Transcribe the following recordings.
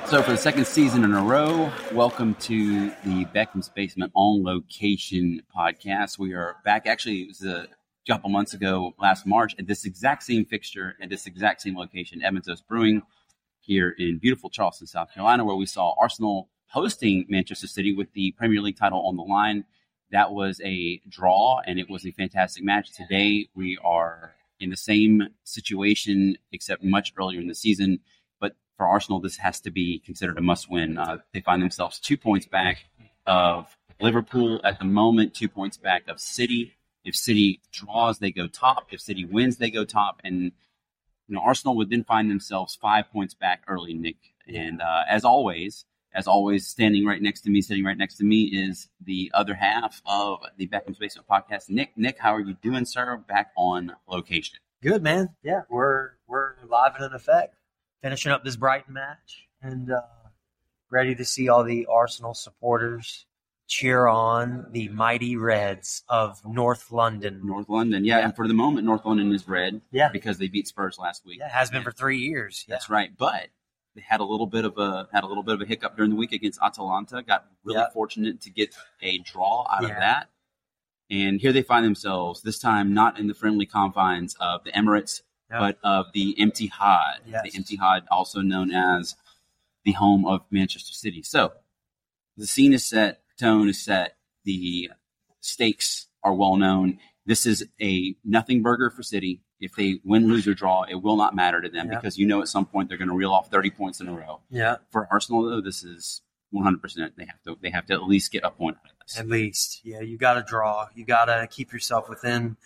So for the second season in a row, welcome to the Beckham's Basement On Location podcast. We are back. Actually, it was a couple months ago, last March, at this exact same fixture, at this exact same location, Edmonds Oaks Brewing, here in beautiful Charleston, South Carolina, where we saw Arsenal hosting Manchester City with the Premier League title on the line. That was a draw, and it was a fantastic match. Today, we are in the same situation, except much earlier in the season. For Arsenal, this has to be considered a must-win. They find themselves 2 points back of Liverpool at the moment, 2 points back of City. If City draws, they go top. If City wins, they go top. And Arsenal would then find themselves 5 points back early, Nick. And as always, sitting right next to me is the other half of the Beckham's Basement podcast, Nick. Nick, how are you doing, sir? Back on location. Good, man. Yeah, we're live and in effect. Finishing up this Brighton match and ready to see all the Arsenal supporters cheer on the mighty Reds of North London. North London, yeah. And for the moment, North London is red because they beat Spurs last week. Yeah, it has been for 3 years. That's right. But they had a little bit of a hiccup during the week against Atalanta. Got really fortunate to get a draw out of that. And here they find themselves, this time not in the friendly confines of the Emirates, but of the Etihad, the Etihad, also known as the home of Manchester City. So the scene is set, tone is set, the stakes are well known. This is a nothing burger for City. If they win, lose, or draw, it will not matter to them because at some point they're going to reel off 30 points in a row. Yeah. For Arsenal, though, this is 100%. They have to at least get a point out of this. At least, you got to draw. You got to keep yourself within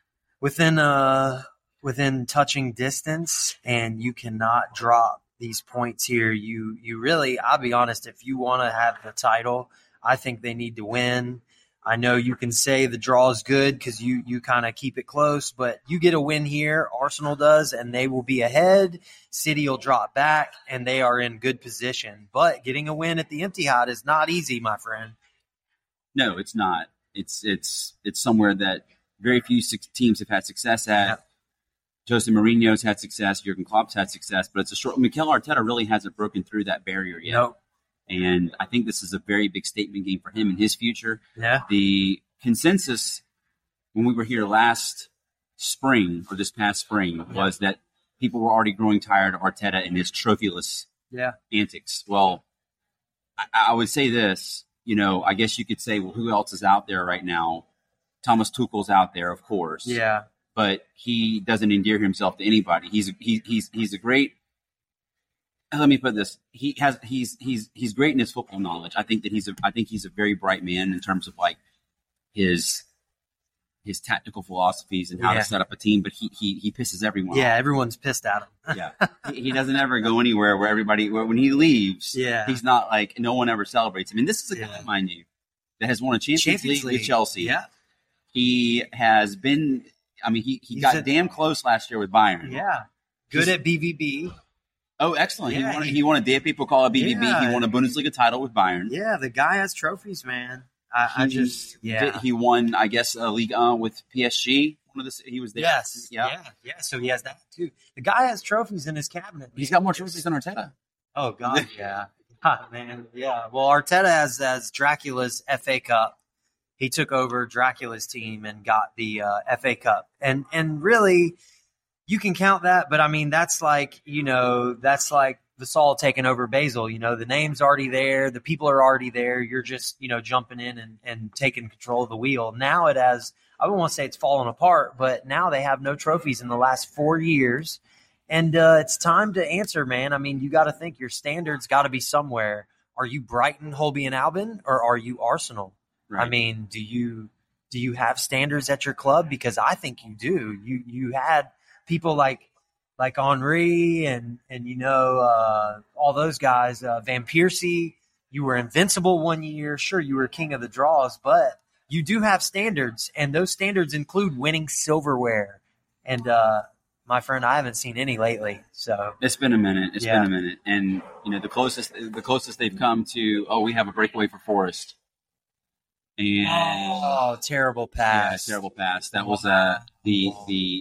touching distance, and you cannot drop these points here. You really, I'll be honest, if you want to have the title, I think they need to win. I know you can say the draw is good because you kind of keep it close, but you get a win here, Arsenal does, and they will be ahead. City will drop back, and they are in good position. But getting a win at the Etihad is not easy, my friend. No, it's not. It's somewhere that very few teams have had success at. Yeah. Jose Mourinho's had success. Jurgen Klopp's had success, but it's a short. Mikel Arteta really hasn't broken through that barrier yet. Nope. And I think this is a very big statement game for him and his future. Yeah. The consensus when we were here last spring or this past spring was that people were already growing tired of Arteta and his trophyless antics. Well, I would say this. I guess you could say, well, who else is out there right now? Thomas Tuchel's out there, of course. Yeah. But he doesn't endear himself to anybody. He's a great. Let me put this: he's great in his football knowledge. I think he's a very bright man in terms of like his tactical philosophies and how to set up a team. But he pisses everyone off. Yeah, everyone's pissed at him. He doesn't ever go anywhere where when he leaves, he's not like no one ever celebrates him. And this is a guy, mind you, that has won a Champions League with Chelsea. Yeah, he has been. I mean, he got damn close last year with Bayern. Yeah. Good at BVB. Oh, excellent. Yeah, he won a DFB Pokal at BVB. Yeah. He won a Bundesliga title with Bayern. Yeah, the guy has trophies, man. He won, I guess, a Ligue 1 with PSG. He was there. Yes. Yeah. So he has that, too. The guy has trophies in his cabinet. He's got more trophies than Arteta. Oh, God, yeah. Man, yeah. Well, Arteta has Dracula's FA Cup. He took over Dracula's team and got the FA Cup. And really, you can count that. But, I mean, that's like the Saul taking over Basil. The name's already there. The people are already there. You're just, jumping in and taking control of the wheel. Now it has – I don't want to say it's fallen apart, but now they have no trophies in the last 4 years. And it's time to answer, man. I mean, you got to think your standards got to be somewhere. Are you Brighton, Hove and Albion, or are you Arsenal? Right. I mean, do you have standards at your club? Because I think you do. You had people like Henry and all those guys, Van Persie. You were invincible one year. Sure, you were king of the draws, but you do have standards, and those standards include winning silverware. And my friend, I haven't seen any lately. So it's been a minute. It's been a minute, and the closest they've come to. Oh, we have a breakaway for Forest. And terrible pass! Yeah, terrible pass. That was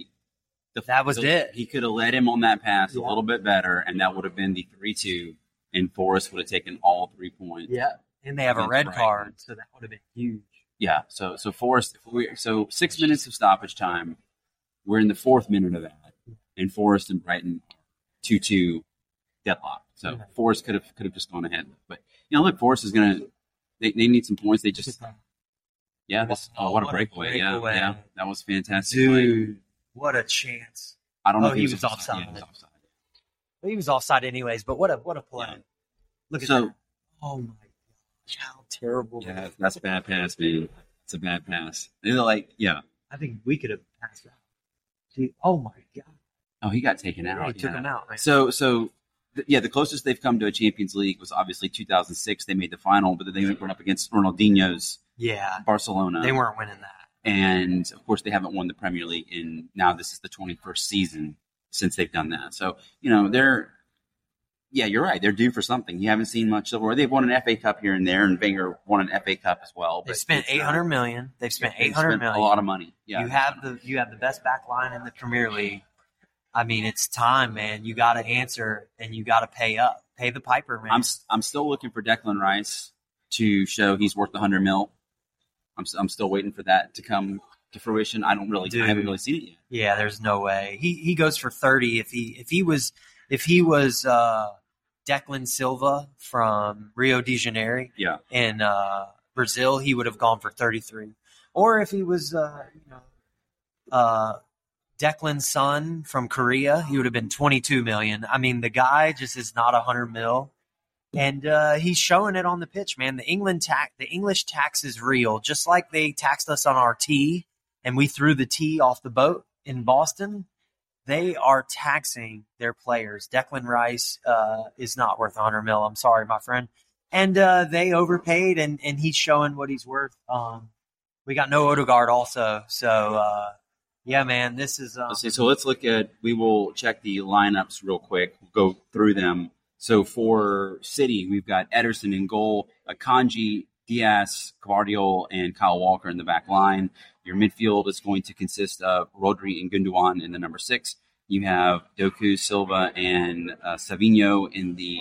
it. He could have led him on that pass a little bit better, and that would have been the 3-2. Yeah. and Forrest would have taken all 3 points. Yeah. And they have a Against red Brighton. card, so that would have been huge. Yeah, so Forrest, so 6 minutes of stoppage time. We're in the 4th minute of that, and Forrest and Brighton 2-2 deadlock. So Forrest could have just gone ahead, but look, Forrest is gonna. They need some points. They just what a breakaway! Yeah, that was fantastic, dude. What a chance! I don't know if he was offside. Yeah, he was offside. Well, he was offside anyways, but what a play! Yeah. Look at that! Oh my gosh, how terrible! Yeah, that's a bad pass, man. It's a bad pass. They're like, I think we could have passed that. Dude, oh my god! Oh, he got taken out. He took him out. Man. So. The closest they've come to a Champions League was obviously 2006. They made the final, but then they went up against Ronaldinho's Barcelona. They weren't winning that. And, of course, they haven't won the Premier League. And now this is the 21st season since they've done that. So, you're right. They're due for something. You haven't seen much silverware. They've won an FA Cup here and there, and Wenger won an FA Cup as well. They spent $800 million. They've spent $800 million. A lot of money. Yeah. You have the best back line in the Premier League. I mean, it's time, man. You got to answer, and you got to pay up. Pay the piper, man. I'm still looking for Declan Rice to show he's worth $100 million. I'm still waiting for that to come to fruition. I haven't really seen it yet. Yeah, there's no way. He goes for 30 if he was Declan Silva from Rio de Janeiro. Yeah. In Brazil, he would have gone for 33. Or if he was Declan's son from Korea, he would have been 22 million. I mean, the guy just is not $100 million, and he's showing it on the pitch, man. The English tax is real, just like they taxed us on our tea, and we threw the tea off the boat in Boston. They are taxing their players. Declan Rice is not worth $100 million. I'm sorry, my friend, and they overpaid, and he's showing what he's worth. We got no Odegaard also, so. Yeah, man, this is. So let's look at. We will check the lineups real quick. We'll go through them. So for City, we've got Ederson in goal, Akanji, Diaz, Gvardiol, and Kyle Walker in the back line. Your midfield is going to consist of Rodri and Gundogan in the number 6. You have Doku, Silva, and Savinho in the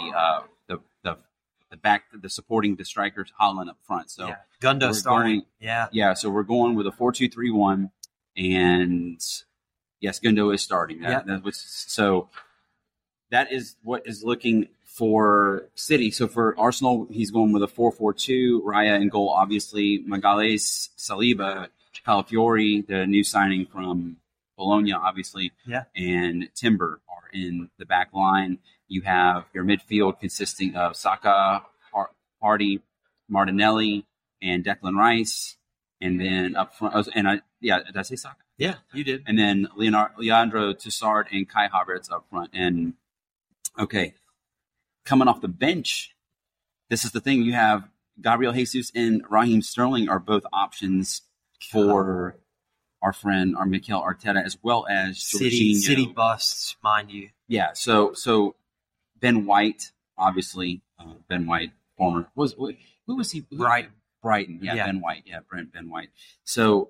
back, the supporting the strikers, Haaland up front. So Gundo starting. So we're going with a 4-2-3-1. And yes, Gundo is starting. So that is what is looking for City. So for Arsenal, he's going with a 4-4-2. Raya in goal, obviously. Magalhaes, Saliba, Calafiori, the new signing from Bologna, obviously. Yeah. And Timber are in the back line. You have your midfield consisting of Saka, Partey, Martinelli, and Declan Rice. And then up front, did I say Saka? Yeah, you did. And then Leandro Trossard and Kai Havertz up front. And, okay, coming off the bench, this is the thing. You have Gabriel Jesus and Raheem Sterling are both options for our Mikel Arteta, as well as Jorginho. City busts, mind you. Yeah, so Ben White, obviously, Ben White, former, who was he? Brighton, Ben White, Ben White. So,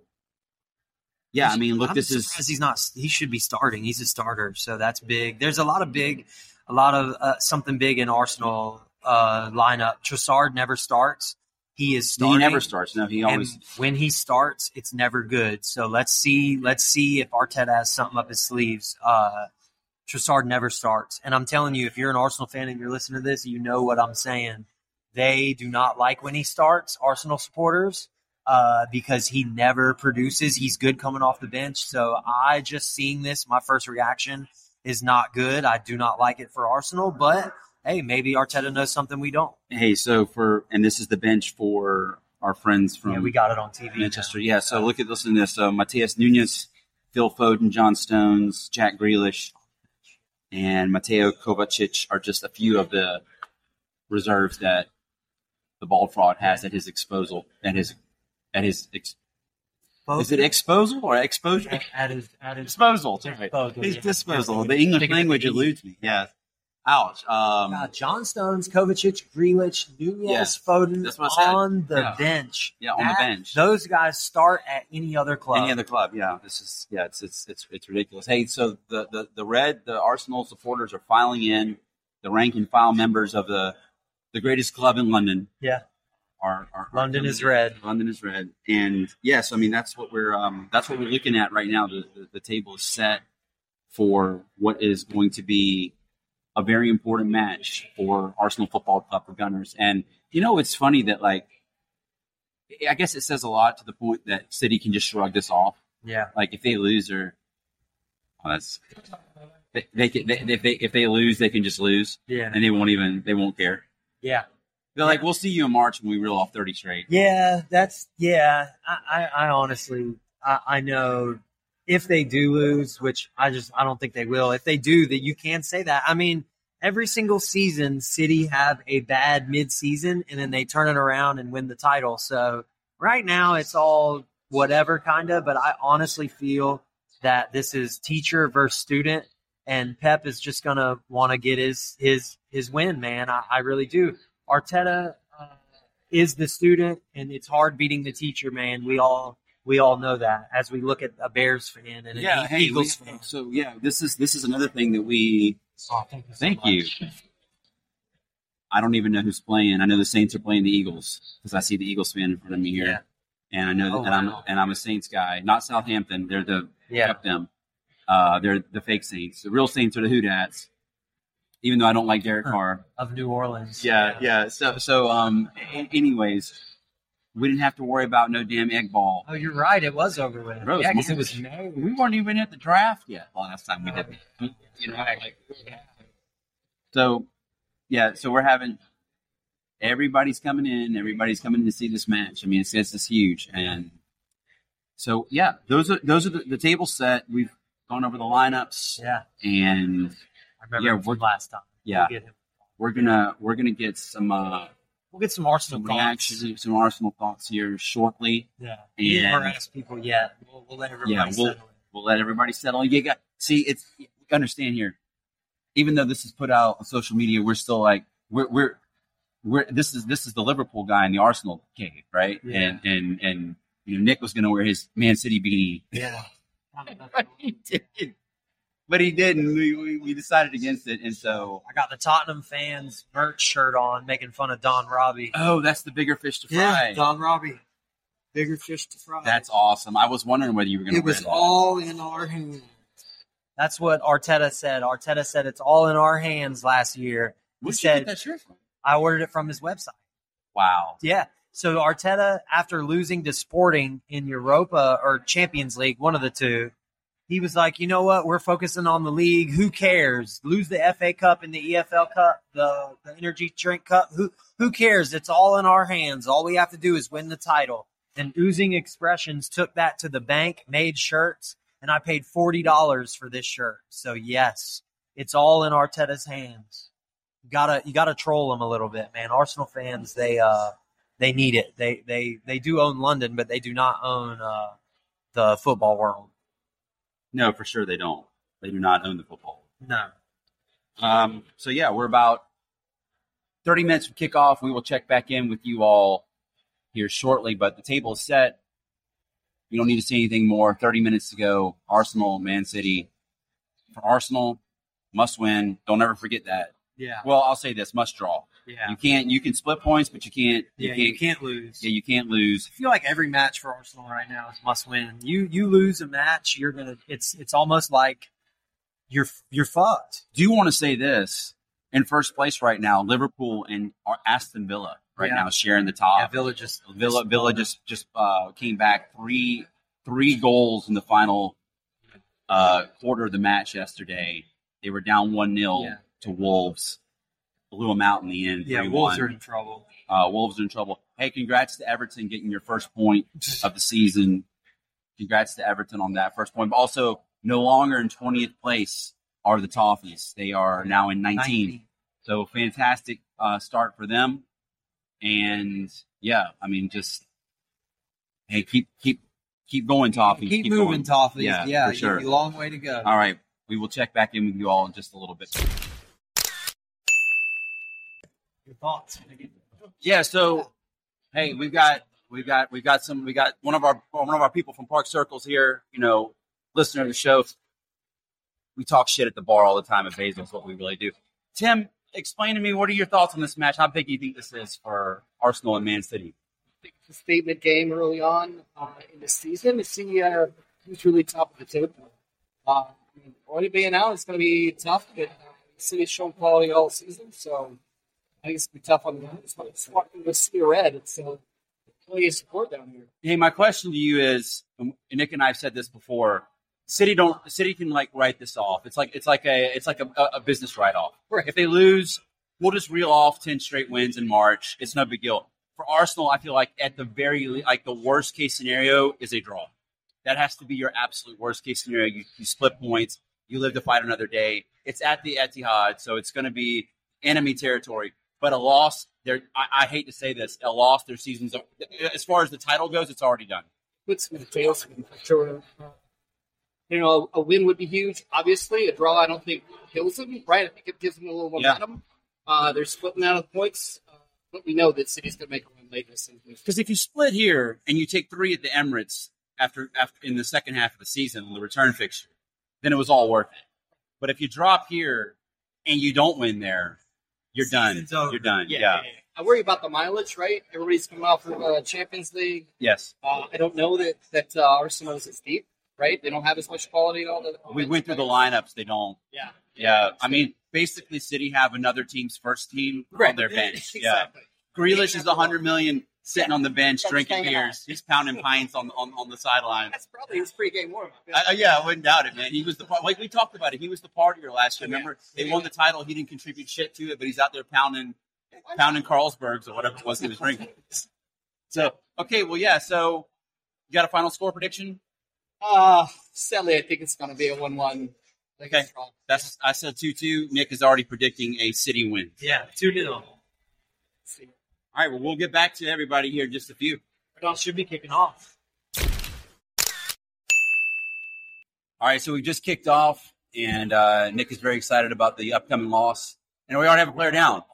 I mean, look, he should be starting. He's a starter, so that's big. There's a lot of something big in Arsenal lineup. Trossard never starts. He is starting. He never starts. No, he always. And when he starts, it's never good. So let's see if Arteta has something up his sleeves. Trossard never starts, and I'm telling you, if you're an Arsenal fan and you're listening to this, you know what I'm saying. They do not like when he starts, Arsenal supporters, because he never produces. He's good coming off the bench. So I just seeing this, my first reaction is not good. I do not like it for Arsenal, but hey, maybe Arteta knows something we don't. Hey, and this is the bench for our friends from we got it on TV. Manchester. Now. Yeah, so listen to this. So Matheus Nunes, Phil Foden, John Stones, Jack Grealish, and Mateo Kovacic are just a few of the reserves that the Bald Fraud has at his disposal. Is it exposal or exposure? At his disposal. His disposal. The English language eludes me. Yeah. Ouch. John Stones, Kovacic, Grealish, Nunez, Foden on the bench. Yeah, on the bench. Those guys start at any other club. Yeah. It's ridiculous. Hey, so the Arsenal supporters are filing in. the rank and file members of the greatest club in London. Yeah. Are London is red. London is red. And yes, I mean that's what we're looking at right now. The table is set for what is going to be a very important match for Arsenal Football Club, for Gunners. And it's funny that, like, I guess it says a lot to the point that City can just shrug this off. Yeah. Like if they lose, if they lose, they can just lose. Yeah. And they won't care. Yeah. They're like, we'll see you in March when we reel off 30 straight. Yeah, I honestly, I know if they do lose, which I don't think they will. If they do, that you can say that. I mean, every single season, City have a bad mid-season, and then they turn it around and win the title. So right now, it's all whatever kind of. But I honestly feel that this is teacher versus student, and Pep is just gonna want to get his win, man. I really do. Arteta is the student, and it's hard beating the teacher, man. We all know that as we look at a Bears fan and an Eagles fan. So this is another thing that we. Thank you. I don't even know who's playing. I know the Saints are playing the Eagles because I see the Eagles fan in front of me here, and I know that, I'm a Saints guy, not Southampton. They're kept them. They're the fake Saints. The real Saints are the Hoodats. Even though I don't like Derek Carr of New Orleans. Yeah. So anyways, we didn't have to worry about no damn egg ball. Oh, you're right. It was over with. Yeah, because it was May. We weren't even at the draft yet last time we did. So we're having everybody's coming in. Everybody's coming to see this match. I mean, it's huge, and so those are the table set. We've gone over the lineups. Yeah, and. I remember last time. Yeah, we're gonna get some. We'll get some Arsenal reactions, some Arsenal thoughts here shortly. Yeah, we haven't asked people yet. We'll let everybody settle in. We'll let everybody settle in. It's understand here. Even though this is put out on social media, we're still like we're this is the Liverpool guy in the Arsenal cave, right? Yeah. And Nick was gonna wear his Man City beanie. Yeah, he did. But he didn't. We decided against it, and so I got the Tottenham fans merch shirt on, making fun of Don Robbie. Oh, that's the bigger fish to fry. Yeah, Don Robbie, bigger fish to fry. That's awesome. I was wondering whether you were going to. It was all in our hands. That's what Arteta said. Arteta said it's all in our hands last year. Where'd you get that shirt from? I ordered it from his website. Wow. Yeah. So Arteta, after losing to Sporting in Europa or Champions League, one of the two. He was like, you know what? We're focusing on the league. Who cares? Lose the FA Cup and the EFL Cup, the Energy Drink Cup. Who cares? It's all in our hands. All we have to do is win the title. And Oozing Expressions took that to the bank, made shirts, and I paid $40 for this shirt. So yes, it's all in Arteta's hands. You gotta troll them a little bit, man. Arsenal fans, they need it. They do own London, but they do not own the football world. No, for sure they don't. They do not own the football. No. So we're about 30 minutes from kickoff. We will check back in with you all here shortly, but the table is set. You don't need to see anything more. 30 minutes to go. Arsenal, Man City. For Arsenal, must win. Don't ever forget that. Yeah. Well, I'll say this: must draw. Yeah. You can split points, but you can't. You can't lose. Yeah, you can't lose. I feel like every match for Arsenal right now is must win. You lose a match, it's almost like you're fucked. Do you want to say this? In first place right now, Liverpool and Aston Villa now sharing the top. Yeah, Villa just came back three goals in the final quarter of the match yesterday. They were down 1-0 to Wolves. Blew them out in the end. Yeah, 3-1. Wolves are in trouble. Wolves are in trouble. Hey, congrats to Everton getting your first point of the season. Congrats to Everton on that first point. But also, no longer in 20th place are the Toffees. They are now in 19. So, fantastic start for them. And, just, hey, keep going, Toffees. Keep moving, Toffees. Yeah, for sure. A long way to go. All right. We will check back in with you all in just a little bit. Your thoughts? Yeah, so hey, we got one of our people from Park Circles here, listener to the show. We talk shit at the bar all the time at Basil. Is what we really do. Tim, explain to me, what are your thoughts on this match? How big do you think this is for Arsenal and Man City? I think it's a statement game early on in the season to see who's really top of the table. Only being out, it's going to be tough, but City's shown quality all season, so I think it's going to be tough on them. It's walking with City Red. It's plenty of support down here. Hey, my question to you is, and Nick and I have said this before, City can like write this off. It's like a business write off. Right. If they lose, we'll just reel off 10 straight wins in March. It's no big deal. For Arsenal, I feel like at the the worst case scenario is a draw. That has to be your absolute worst case scenario. You split points. You live to fight another day. It's at the Etihad, so it's going to be enemy territory. But a loss, I hate to say this, a loss, their season's, as far as the title goes, it's already done. Puts some details for sure. A win would be huge. Obviously, a draw I don't think kills them, right? I think it gives them a little momentum. Yeah. They're splitting out of the points, but we know that City's going to make a run late in the season. Because if you split here and you take 3 at the Emirates after in the second half of the season, the return fixture, then it was all worth it. But if you drop here and you don't win there, you're done. You're done. Yeah. I worry about the mileage, right? Everybody's coming off of Champions League. Yes. I don't know that Arsenal is as deep, right? They don't have as much quality. We went through the lineups. They don't. Yeah. Yeah. I mean, basically, City have another team's first team on their bench. Exactly. Yeah. Grealish is $100 million sitting on the bench drinking beers. He's pounding pints on the sideline. That's probably his pregame warm-up. Yeah, I wouldn't doubt it, man. He was like we talked about it. He was the partier last year. Remember, they won the title. He didn't contribute shit to it, but he's out there pounding Carlsbergs or whatever it was he was drinking. So, okay, well, yeah. So, you got a final score prediction? Sadly, I think it's going to be a 1-1. Okay, I said 2-2. Nick is already predicting a City win. Yeah, 2-0. All right, well, we'll get back to everybody here in just a few. It should be kicking off. All right, so we just kicked off, and Nick is very excited about the upcoming loss. And we already have a player down.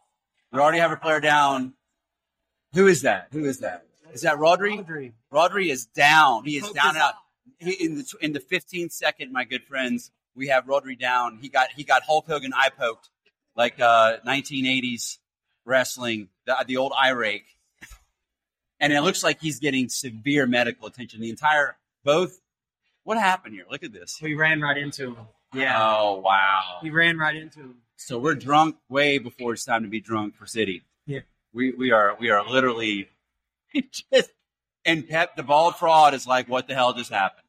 Who is that? Is that Rodri? Rodri is down. He is down and out. In the 15th second, my good friends, we have Rodri down. He got Hulk Hogan eye poked like 1980s wrestling, the old eye rake. And it looks like he's getting severe medical attention. What happened here? Look at this. We ran right into him. Yeah. Oh, wow. He ran right into him. So we're drunk way before it's time to be drunk for City. Yeah. We are literally just, and Pep, the bald fraud, is like, what the hell just happened?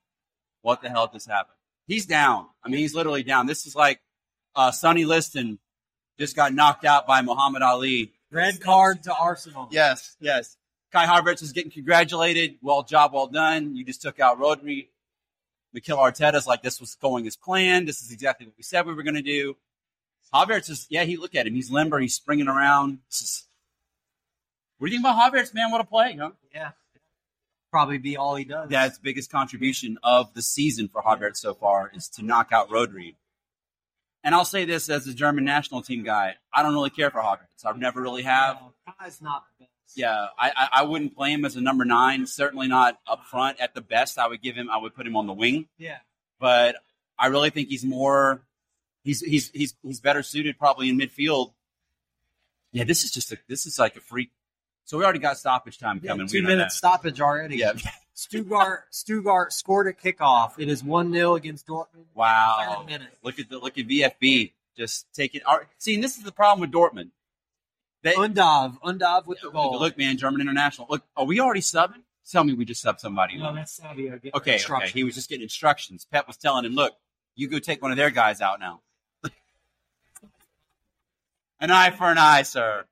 He's down. I mean, he's literally down. This is like Sonny Liston just got knocked out by Muhammad Ali. Red card to Arsenal. Yes. Kai Havertz is getting congratulated. Job well done. You just took out Rodri. Mikel Arteta's like, this was going as planned. This is exactly what we said we were going to do. Havertz is, look at him. He's limber. He's springing around. What do you think about Havertz, man? What a play, huh? Yeah. Probably be all he does. That's the biggest contribution of the season for Havertz so far is to knock out Rodri. And I'll say this as a German national team guy. I don't really care for Havertz. I never really have. Kai's not the best. Yeah, I wouldn't play him as a number 9. Certainly not up front. At the best, I would put him on the wing. Yeah. But I really think he's more. He's better suited probably in midfield. Yeah, this is like a freak. So we already got stoppage time coming. 2 minutes stoppage already. Yeah. Stuttgart scored a kickoff. It is 1-0 against Dortmund. Wow. Look at VfB just taking. See, and this is the problem with Dortmund. Undav with the goal. Look, man, German international. Look, are we already subbing? Tell me we just subbed somebody. No, that's Savio. Okay. He was just getting instructions. Pep was telling him, look, you go take one of their guys out now. An eye for an eye, sir.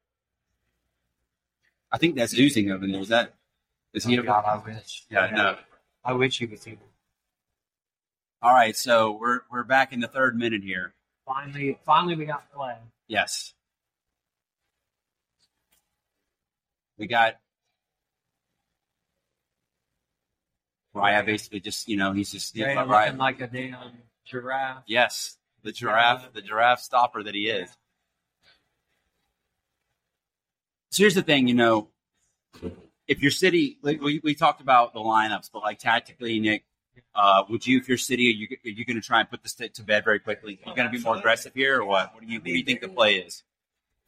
I think that's oozing over there. Is he? God, I wish. Yeah, no. I wish he was here. All right, so we're back in the 3rd minute here. Finally, we got play. Yes. We got Raya basically just, he's just looking like a damn giraffe. Yes, the giraffe stopper that he is. So here's the thing, if you're City, we talked about the lineups, but like tactically, Nick, would you, if you're City, are you going to try and put this to bed very quickly? Are you going to be more aggressive here, or what? What do you think the play is?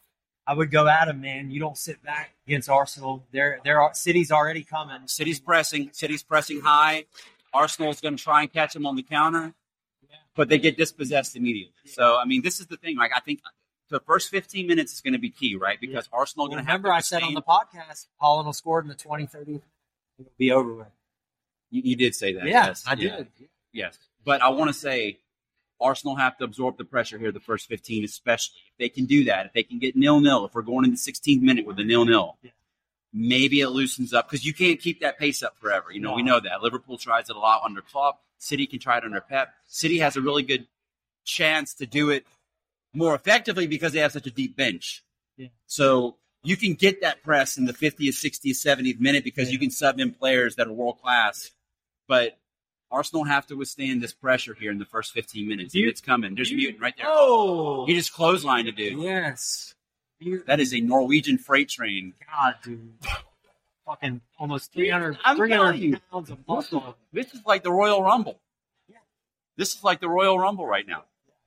I would go at them, man. You don't sit back against Arsenal. City's already coming. City's pressing high. Arsenal's going to try and catch them on the counter, but they get dispossessed immediately. So, I mean, this is the thing. Like, I think the first 15 minutes is going to be key, right? Because Arsenal going to have to remember I said on the podcast, Holland will score in the 20-30. It'll be over with. You did say that. Yeah, yes. I did. Yes. But I want to say Arsenal have to absorb the pressure here the first 15, especially. If they can do that, if they can get 0-0, if we're going in the 16th minute with a 0-0, maybe it loosens up because you can't keep that pace up forever. You know, we know that. Liverpool tries it a lot under Klopp. City can try it under Pep. City has a really good chance to do it more effectively because they have such a deep bench. Yeah. So you can get that press in the 50th, 60th, 70th minute because you can sub in players that are world-class. But Arsenal have to withstand this pressure here in the first 15 minutes. It's coming. There's Mutant right there. Oh! He just clotheslined a dude. Yes. That is a Norwegian freight train. God, dude. Fucking almost 300 pounds of muscle. This is like the Royal Rumble. Yeah. This is like the Royal Rumble right now.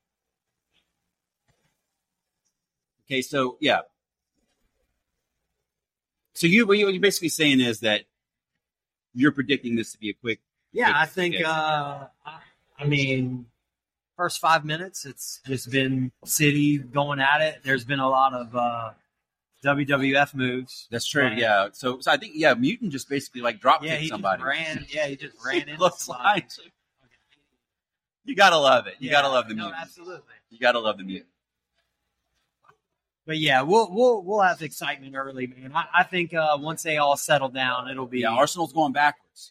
Okay, so, yeah. So what you're basically saying is that you're predicting this to be a quick. Yeah, I think, I mean, first 5 minutes, it's just been City going at it. There's been a lot of WWF moves. That's true, yeah. So I think, Mutant just basically like drop kicked somebody. He just ran into Looks like. You got to love it. You got to love the Mutant. Absolutely. You got to love the Mutant. But yeah, we'll have excitement early, man. I think once they all settle down, it'll be. Yeah, Arsenal's going backwards.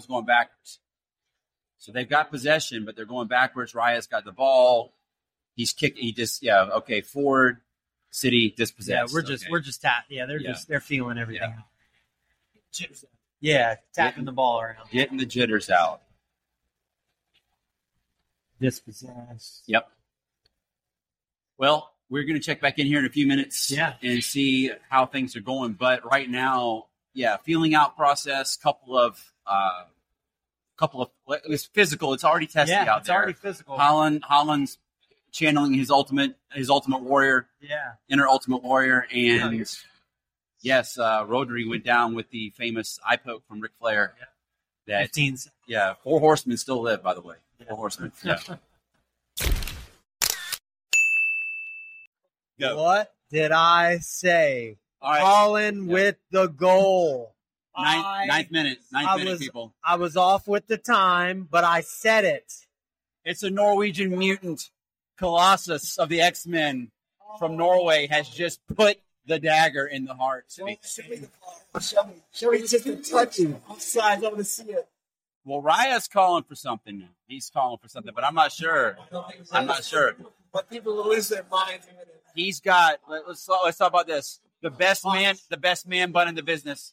So they've got possession, but they're going backwards. Raya's got the ball. He's kicked. Forward. City dispossessed. Yeah, we're just tapped. Yeah, they're feeling everything. Yeah, tapping the ball around, getting the jitters out. Dispossessed. Yep. Well, we're going to check back in here in a few minutes and see how things are going. But right now, feeling out process, couple of it's physical. It's already tested out there. It's already physical. Holland's channeling his ultimate warrior. Yeah. Inner ultimate warrior. And Rodri went down with the famous eye poke from Ric Flair. Yeah. That 15. Yeah. 4 horsemen still live, by the way. 4 horsemen. Yeah. Go. What did I say? All right. Colin with the goal. Ninth minute, people. I was off with the time, but I said it. It's a Norwegian mutant. Colossus of the X-Men from Norway has just put the dagger in the heart. Show me just a touch it. Offside, I want to see it. Well, Raya's calling for something now. He's calling for something, but I'm not sure. But people will lose their minds. He's got. Let's talk about this. The best man bun in the business.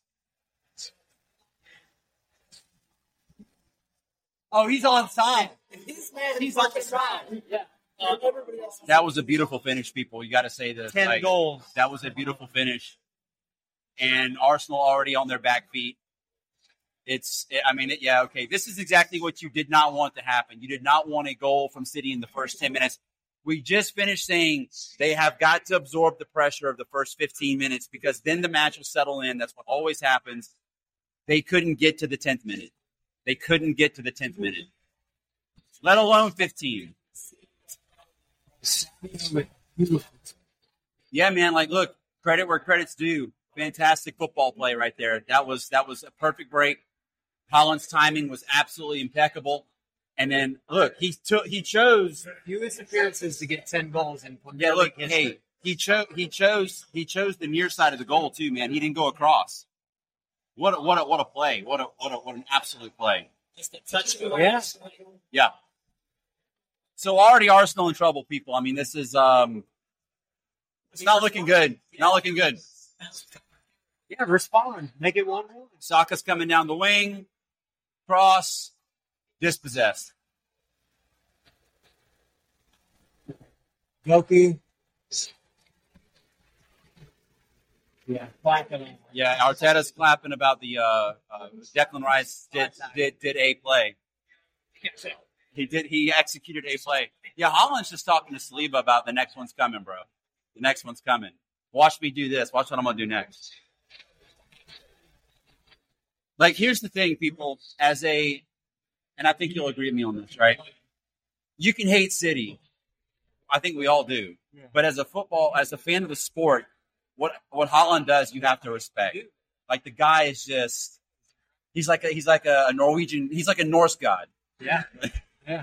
Oh, he's on side. He's on the side. Yeah. That was a beautiful finish, people. You got to say this. 10 goals. That was a beautiful finish. And Arsenal already on their back feet. This is exactly what you did not want to happen. You did not want a goal from City in the first 10 minutes. We just finished saying they have got to absorb the pressure of the first 15 minutes because then the match will settle in. That's what always happens. They couldn't get to the 10th minute. Let alone 15. Yeah, man. Look, credit where credit's due. Fantastic football play right there. That was a perfect break. Holland's timing was absolutely impeccable. And then look, he chose fewest appearances to get 10 goals in. Yeah, look, hey, he chose the near side of the goal too, man. He didn't go across. What a play! What an absolute play! Just a touch. Yeah. So already Arsenal in trouble, people. I mean, this is it's not looking good. Not looking good. Yeah, respond. Make it 1-1. Saka's coming down the wing. Cross. Dispossessed. Loki. Yeah, clapping. Yeah, Arteta's clapping about the Declan Rice did a play. He executed a play. Yeah, Holland's just talking to Saliba about the next one's coming, bro. The next one's coming. Watch me do this. Watch what I'm going to do next. Like, here's the thing, people. And I think you'll agree with me on this, right? You can hate City. I think we all do. Yeah. But as a fan of the sport, what Haaland does, you have to respect. Like, the guy is just, he's like a Norwegian, he's like a Norse god. Yeah. Yeah.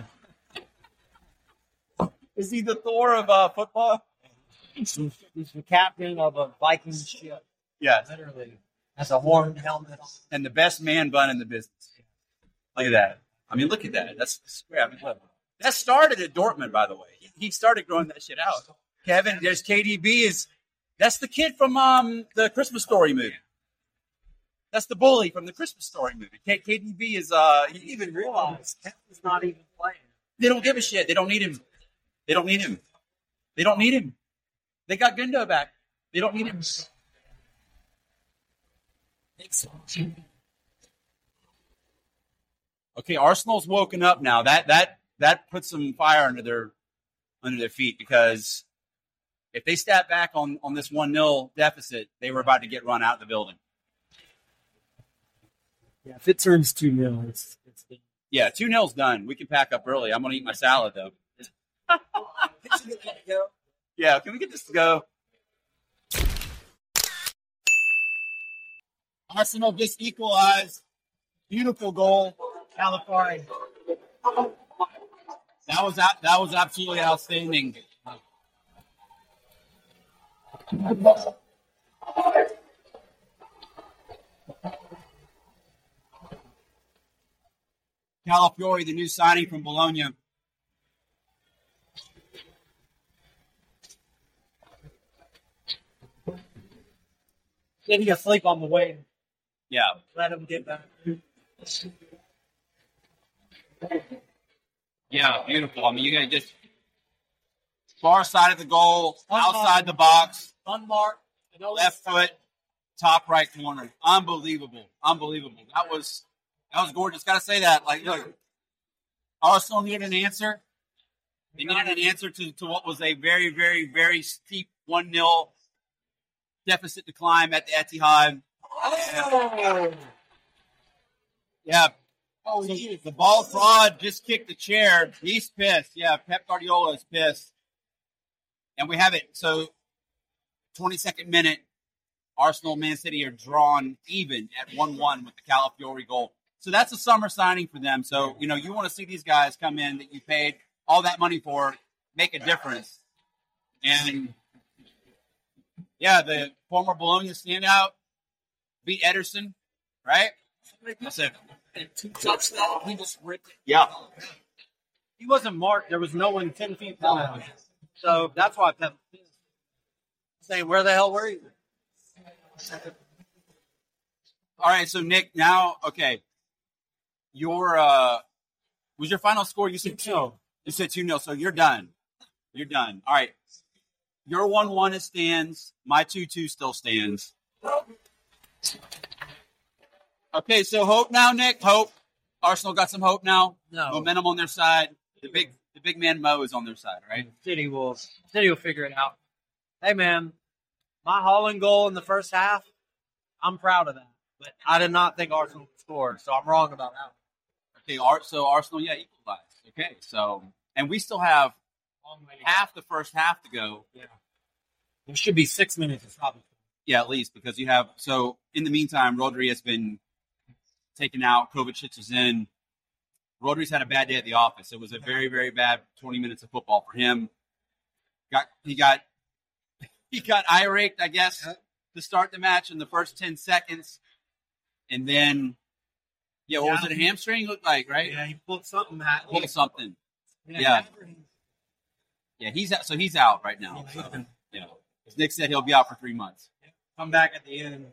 Is he the Thor of football? He's the captain of a Viking ship. Yeah. Literally. Has a horn helmet on. And the best man bun in the business. Look at that. I mean, look at that. That's square. I mean, that started at Dortmund, by the way. He started growing that shit out. Kevin, there's KDB. That's the kid from the Christmas Story movie. That's the bully from the Christmas Story movie. KDB is You didn't even realize Kevin's not even playing. They don't give a shit. They don't need him. They don't need him. They don't need him. They got Gundo back. They don't need him. Okay, Arsenal's woken up now. That puts some fire under their feet, because if they step back on this 1-0 deficit, they were about to get run out of the building. Yeah, if it turns 2-0, it's yeah, 2-0's done. We can pack up early. I'm gonna eat my salad though. Yeah, can we get this to go? Arsenal just equalized. Beautiful goal. Calipari. That was absolutely outstanding. Calafiori, the new signing from Bologna. Then he got sleep on the way. Yeah. Let him get back. Yeah, beautiful. I mean, you got just far side of the goal, outside the box, Unmarked. left foot, top right corner. Unbelievable. That was gorgeous. Got to say that. Like, look, Arsenal needed an answer. They needed an answer to what was a very, very, very steep 1-0 deficit to climb at the Etihad. Yeah. Oh, so the ball fraud just kicked the chair. He's pissed. Yeah, Pep Guardiola is pissed. And we have it. So, 22nd minute, Arsenal and Man City are drawn even at 1-1 with the Calafiori goal. So that's a summer signing for them. So, you want to see these guys come in that you paid all that money for, make a difference. And, yeah, the former Bologna standout beat Ederson, right? That's it. 2 touchdowns. He just ripped it. Yeah. He wasn't marked. There was no one 10 feet behind him. So that's why Pep saying, where the hell were you? All right, so Nick, now, okay. Your was your final score? You said 2. You said 2-0, so you're done. You're done. All right. Your 1-1 stands. My 2-2 still stands. Okay, so hope now, Nick. Hope. Arsenal got some hope now. No. Momentum on their side. The big man Mo is on their side, right? City will figure it out. Hey, man, my Haaland goal in the first half, I'm proud of that. But I did not think Arsenal would score, so I'm wrong about that. Okay, so Arsenal, yeah, equalized. Okay, so, and we still have half the first half to go. Yeah. There should be 6 minutes of stoppage. Yeah, at least, because you have, so in the meantime, Rodri has been taken out. Kovacic is in. Rodri's had a bad day at the office. It was a very, very bad 20 minutes of football for him. He got irate, I guess, to start the match in the first 10 seconds. And then, what was it, a hamstring looked like, right? Yeah, he pulled something. Pulled something. Yeah. Yeah, he's out right now. So, as Nick said, he'll be out for 3 months. Come back at the end.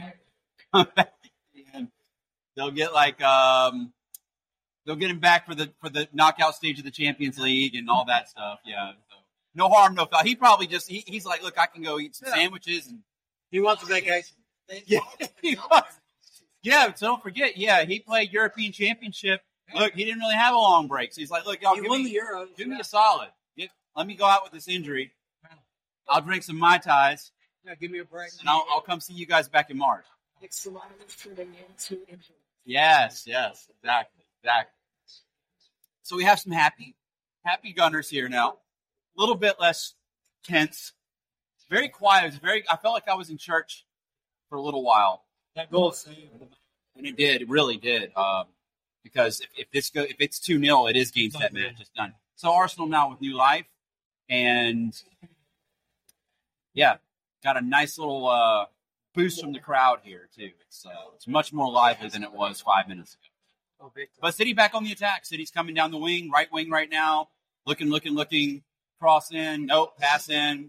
They'll get they'll get him back for the knockout stage of the Champions League and all that stuff. Yeah. So, no harm, no foul. He probably just he's like, look, I can go eat some sandwiches, and he wants a vacation. Yeah, he wants. Yeah, so don't forget. Yeah, he played European Championship. Look, he didn't really have a long break, so he's like, look, y'all, he won the Euros. Give me a solid. Let me go out with this injury. I'll drink some Mai Tais. Yeah, give me a break. And I'll come see you guys back in March. Extra mileage turning into injury. Yes, exactly. So we have some happy Gunners here now. A little bit less tense. Very quiet. I felt like I was in church for a little while. That goal saved them. And it did. It really did. Because if it's 2-0, it is game, set, match. It's done. So Arsenal now with new life. And, yeah, got a nice little boost from the crowd here, too. It's much more lively than it was 5 minutes ago. But City back on the attack. City's coming down the wing, right wing right now. Looking. Cross in. Nope, pass in.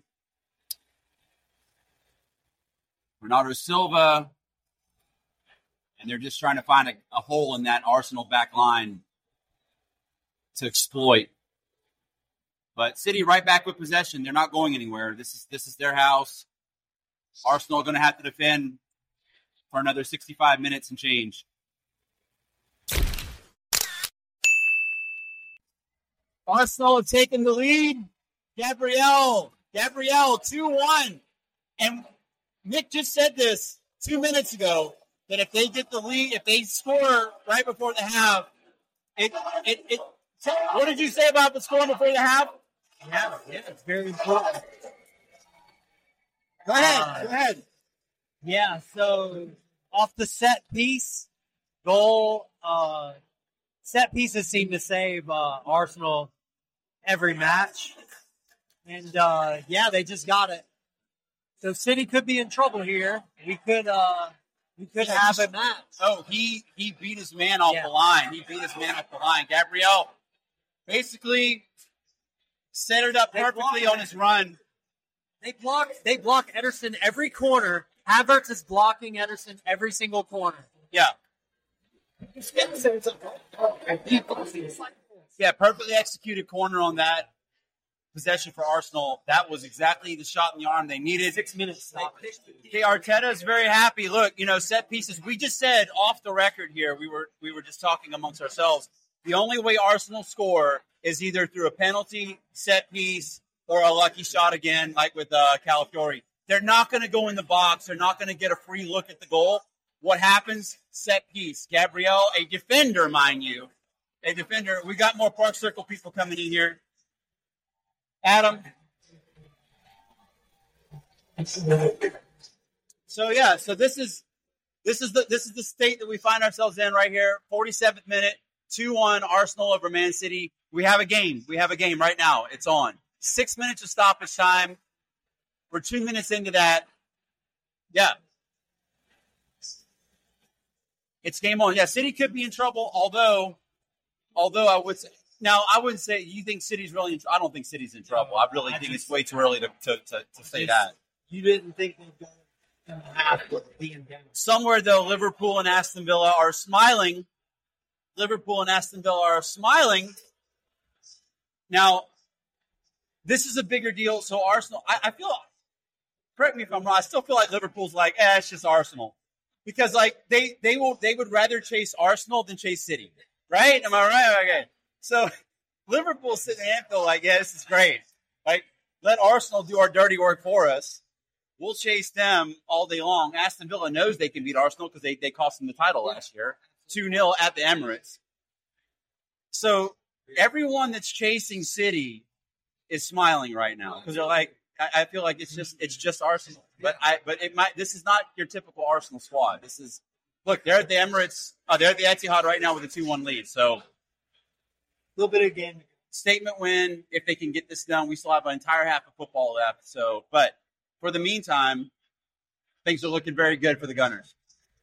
Bernardo Silva. And they're just trying to find a hole in that Arsenal back line to exploit. But City right back with possession. They're not going anywhere. This is their house. Arsenal going to have to defend for another 65 minutes and change. Arsenal have taken the lead. Gabriel, 2-1. And Nick just said this 2 minutes ago, that if they get the lead, if they score right before the half, what did you say about the score before the half? Yeah, it's very important. Go ahead. Yeah, so off the set piece, goal, set pieces seem to save Arsenal every match. And, they just got it. So City could be in trouble here. We could have a match. Oh, he beat his man off the line. Gabriel basically set it up perfectly on his run. They block Ederson every corner. Havertz is blocking Ederson every single corner. Yeah. Yeah, perfectly executed corner on that possession for Arsenal. That was exactly the shot in the arm they needed. 6 minutes. Okay, Arteta is very happy. Look, set pieces. We just said off the record here, we were just talking amongst ourselves. The only way Arsenal score is either through a penalty, set piece, or a lucky shot again, like with Calafiori. They're not going to go in the box. They're not going to get a free look at the goal. What happens? Set piece. Gabriel, a defender, mind you. A defender. We got more Park Circle people coming in here. Adam. So this is the state that we find ourselves in right here. 47th minute, 2-1 Arsenal over Man City. We have a game. Right now. It's on. 6 minutes of stoppage time. We're 2 minutes into that. Yeah. It's game on. Yeah, City could be in trouble, although I would say, now, I wouldn't say you think City's really in trouble. I don't think City's in trouble. I really think it's way too early to say that. You didn't think they'd go half with being down. Somewhere, though, Liverpool and Aston Villa are smiling. Now, this is a bigger deal. So Arsenal, I feel, correct me if I'm wrong, I still feel like Liverpool's like, it's just Arsenal. Because, like, they would rather chase Arsenal than chase City. Right? Am I right? Okay. So Liverpool sitting in Anfield like, this is great. Like, let Arsenal do our dirty work for us. We'll chase them all day long. Aston Villa knows they can beat Arsenal because they cost them the title last year. 2-0 at the Emirates. So everyone that's chasing City is smiling right now because they're like, I feel like it's just Arsenal. But this is not your typical Arsenal squad. They're at the Emirates. They're at the Etihad right now with a 2-1 lead. So a little bit of game. Statement win if they can get this done. We still have an entire half of football left. So, but for the meantime, things are looking very good for the Gunners.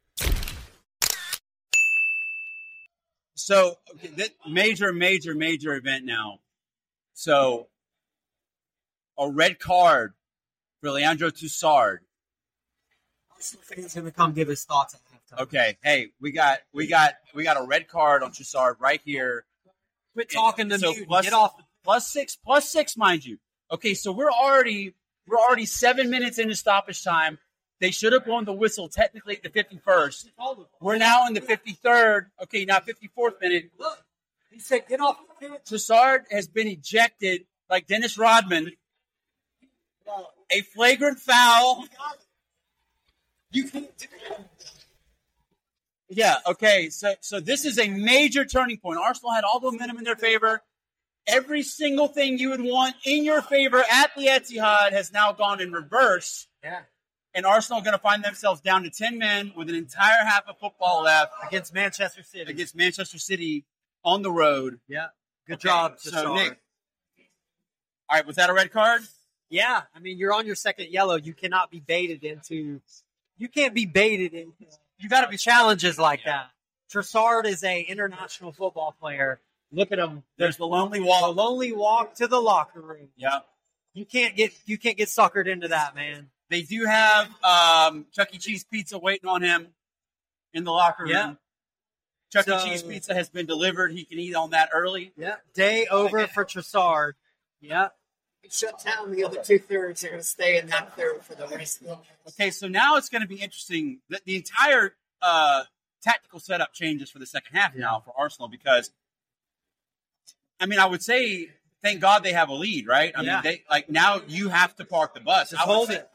So, major event now. So, a red card for Leandro Trossard. Arsenal fans going to come give his thoughts at halftime. Okay, hey, we got a red card on Trossard right here. Quit talking to me. Get off. Plus six, mind you. Okay, so we're already 7 minutes into stoppage time. They should have blown the whistle technically at the 51st. We're now in the 53rd. Okay, now 54th minute. Look, he said, "Get off the pitch." Trossard has been ejected like Dennis Rodman. a flagrant foul. You can't do that. Yeah, okay. So this is a major turning point. Arsenal had all the momentum in their favor. Every single thing you would want in your favor at the Etihad has now gone in reverse. Yeah. And Arsenal are going to find themselves down to 10 men with an entire half of football left Against Manchester City. On the road. Yeah. Good job. So, Nick. All right, was that a red card? Yeah. I mean, you're on your second yellow. You cannot be baited into – you can't be baited into – you got to be challenges like that. Trossard is a international football player. Look at him. There's the lonely walk. The lonely walk to the locker room. Yeah. You can't get suckered into that, man. They do have Chuck E. Cheese pizza waiting on him in the locker room. Yeah. Chuck E. Cheese pizza has been delivered. He can eat on that early. Yeah. Day over for Trossard. Yeah. Shut down the other 2/3. They're going to stay in that third for the rest of the game. Okay, so now it's going to be interesting. The entire tactical setup changes for the second half now for Arsenal because, I mean, I would say thank God they have a lead, right? I mean, now you have to park the bus. Just hold it.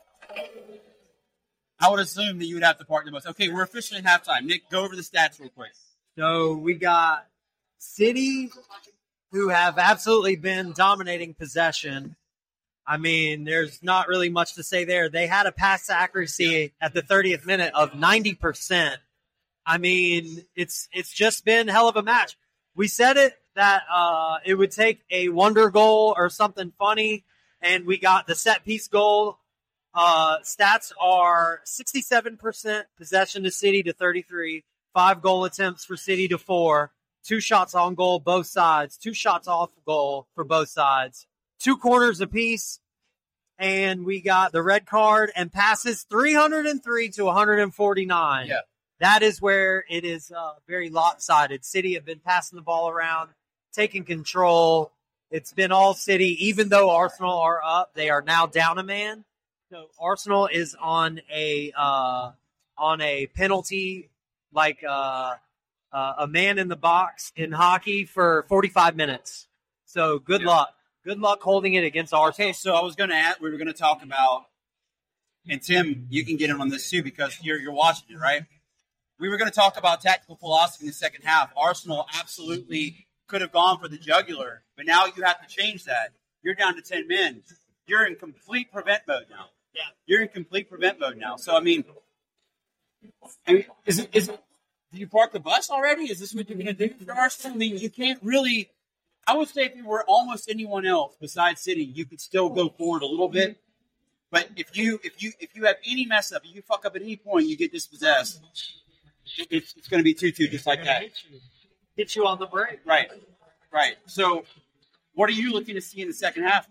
I would assume that you would have to park the bus. Okay, we're officially in halftime. Nick, go over the stats real quick. So we got City, who have absolutely been dominating possession. I mean, there's not really much to say there. They had a pass accuracy at the 30th minute of 90%. I mean, it's just been hell of a match. We said it that it would take a wonder goal or something funny, and we got the set piece goal. Stats are 67% possession to City to 33, 5 goal attempts for City to 4, 2 shots on goal both sides, 2 shots off goal for both sides, 2 corners apiece, and we got the red card and passes 303 to 149. Yeah. That is where it is very lopsided. City have been passing the ball around, taking control. It's been all City. Even though Arsenal are up, they are now down a man. So Arsenal is on a penalty, like a man in the box in hockey for 45 minutes. So good luck. Good luck holding it against Arsenal. Okay, so I was going to add, we were going to talk about, and Tim, you can get in on this too because you're watching it, right? We were going to talk about tactical philosophy in the second half. Arsenal absolutely could have gone for the jugular, but now you have to change that. You're down to 10 men. You're in complete prevent mode now. Yeah. You're in complete prevent mode now. So, I mean, is it? Do you park the bus already? Is this what you're going to do for Arsenal? I mean, you can't really. I would say if you were almost anyone else besides City, you could still go forward a little bit. But if you have any mess up, if you fuck up at any point, you get dispossessed. It's going to be 2-2 just like that. Hit you on the break. Right. So, what are you looking to see in the second half?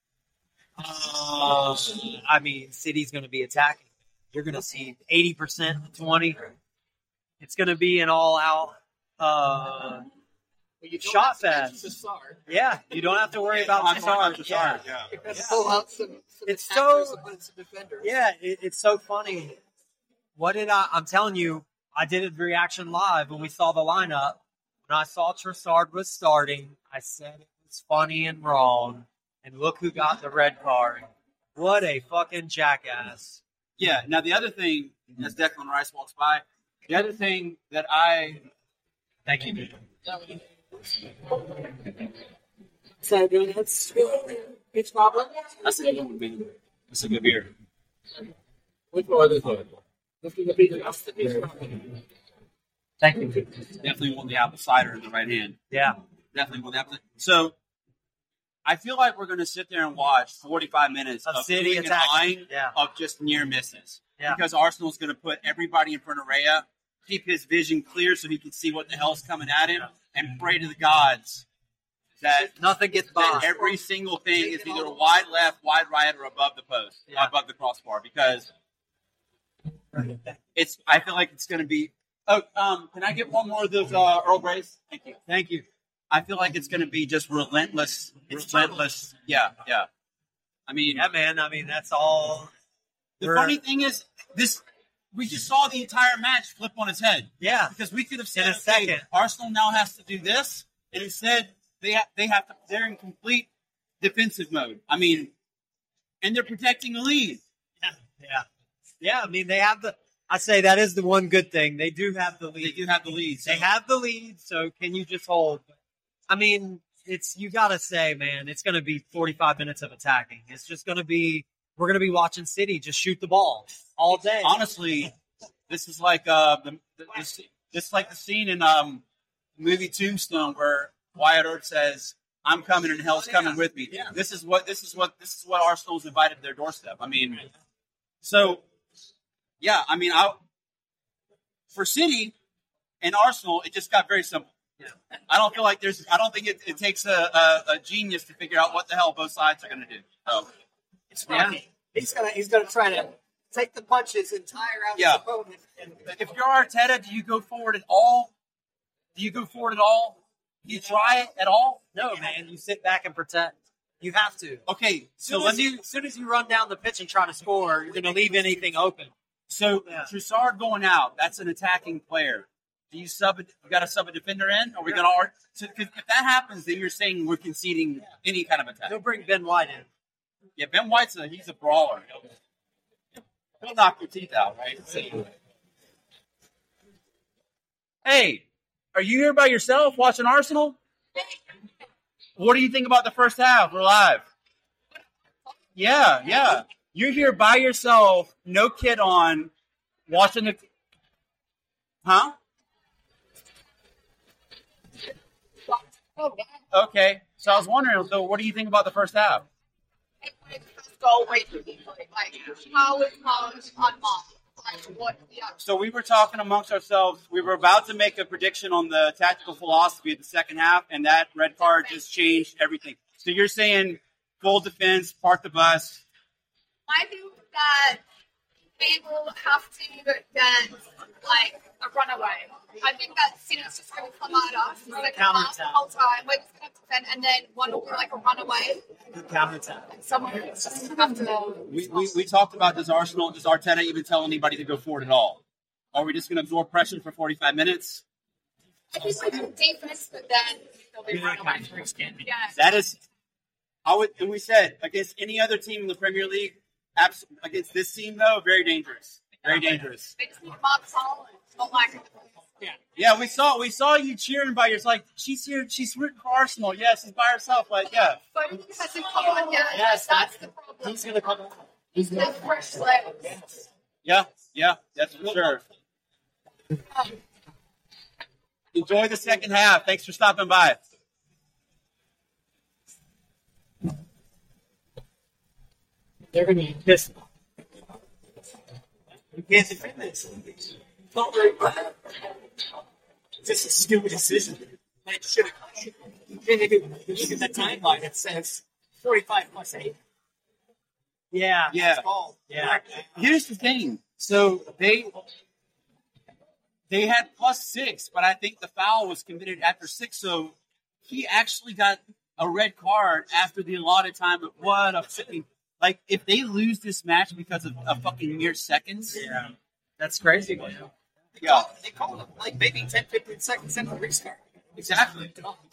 I mean, City's going to be attacking. You're going to see 80% to 20. It's going to be an all-out shot fest. Yeah, you don't have to worry about Trossard. Yeah. It's so. Yeah, it's so funny. I'm telling you, I did a reaction live when we saw the lineup. When I saw Trossard was starting, I said it was funny and wrong. And look who got the red card. What a fucking jackass. Yeah, now the other thing, as Declan Rice walks by, the other thing that Thank you, dude. So, that's it's problem. That's a good one, man. That's a good beer. Which one is it? Thank you. Definitely want the apple cider in the right hand. Yeah. Definitely want the apple. So, I feel like we're going to sit there and watch 45 minutes of City attacking of just near misses. Yeah. Because Arsenal's going to put everybody in front of Raya, keep his vision clear so he can see what the hell's coming at him, and pray to the gods that nothing gets by. That every single thing is either wide left, wide right, or above the post, above the crossbar. Because I feel like it's going to be. Oh, can I get one more of those Earl Greys? Thank you. I feel like it's going to be just relentless. Yeah. I mean, yeah, man. I mean, that's all. The funny thing is, we just saw the entire match flip on its head. Yeah, because we could have said, in a second, Arsenal now has to do this, and instead they're in complete defensive mode. I mean, and they're protecting the lead. Yeah. I mean, they have I say that is the one good thing. They do have the lead. So. They have the lead. So can you just hold? I mean, you got to say, man, it's going to be 45 minutes of attacking. It's just going to be, we're going to be watching City just shoot the ball all day. Honestly, this is like this is like the scene in the movie Tombstone where Wyatt Earp says, "I'm coming and hell's coming with me." Yeah. This is what Arsenal's invited to their doorstep. I mean, so yeah, I mean, for City and Arsenal, it just got very simple. Yeah. I don't think it takes a genius to figure out what the hell both sides are going to do. So, He's gonna try to take the punches and tire out his opponent. And if you're Arteta, do you go forward at all? Do you you try it at all? No, man. You sit back and protect. You have to. Okay, So as soon as you run down the pitch and try to score, you're going to leave anything open. so Trossard going out, that's an attacking player. Do you you got to sub a defender in? Are we going to? So, if that happens, then you're saying we're conceding any kind of attack. He'll bring Ben White in. Yeah, Ben White's he's a brawler. He'll knock your teeth out, right? So, hey, are you here by yourself watching Arsenal? What do you think about the first half? We're live. Yeah. You're here by yourself, no kid on, watching the. Huh? Okay. So I was wondering, so what do you think about the first half? So we were talking amongst ourselves. We were about to make a prediction on the tactical philosophy of the second half, and that red card just changed everything. So you're saying full defense, park the bus. I think that we will have to get a runaway. I think that City's just going to come at us the whole time. We're just going to defend, and then one will be like a runaway. Counterattack. Someone will just have to. We talked about does Arteta even tell anybody to go forward at all? Are we just going to absorb pressure for 45 minutes? I think we do defense, but then they'll be runaway. Yeah. That is, and we said against any other team in the Premier League, against this team though, very dangerous. Very dangerous. They just need to mark solid. Not like. Yeah, we saw you cheering by yourself. Like she's here, she's rooting for Arsenal. Yes, she's by herself. Like yeah. But he hasn't come on yet. Yes, that's the problem. He's going to come on. He's got fresh legs. Yeah, that's for sure. Enjoy the second half. Thanks for stopping by. they're gonna be pissed. You can't defend this. Not very bad. It's just a stupid decision. They should have. If you look at the timeline, it says 45 plus 8. Yeah. Yeah. Yeah. Here's the thing. So they had +6, but I think the foul was committed after 6. So he actually got a red card after the allotted time. But what a fucking, like, if they lose this match because of fucking mere seconds. Yeah. That's crazy. Yeah. They call it like maybe 10, 15 seconds in the restart. Exactly.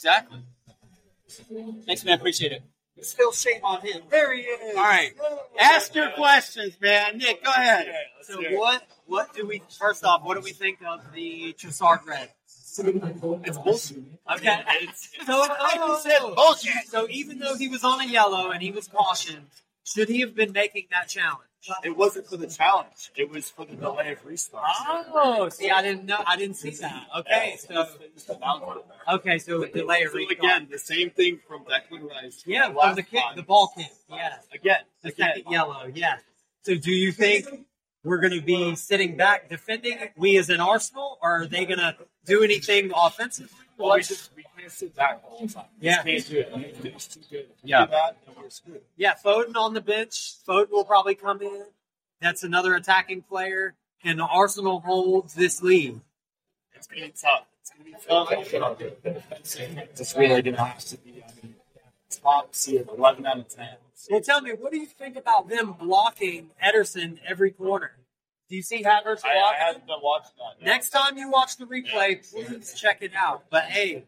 Thanks, man. Appreciate it. Still shame on him. There he is. All right. Ask your questions, man. Nick, go ahead. So what do we, first off, what do we think of the Trossard red? It's bullshit. Okay. Bullshit. So even though he was on a yellow and he was cautioned, should he have been making that challenge? It wasn't for the challenge. It was for the delay of restart. Oh, see, I didn't know. I didn't see that. Okay, so delay of So restart. again, the same thing from Declan Rice. Yeah, from last the kick, time. the ball kick. Yeah, Again. the second yellow. Yeah. So do you think we're going to be sitting back defending? We as an Arsenal, or are they going to do anything offensively? Well, we can't sit back all the time. Yeah. We just can't do it. It's too good. Yeah. Do that, and we're screwed. Yeah, Foden on the bench. Foden will probably come in. That's another attacking player. Can Arsenal hold this lead? It's going to be tough. It's going to be tough. This really didn't have to be. I mean, top seed, 11 out of 10. Well, tell me, what do you think about them blocking Ederson every corner? Do you see Havertz I blocking? haven't been watching that. No. Next time you watch the replay, please check it out. But hey,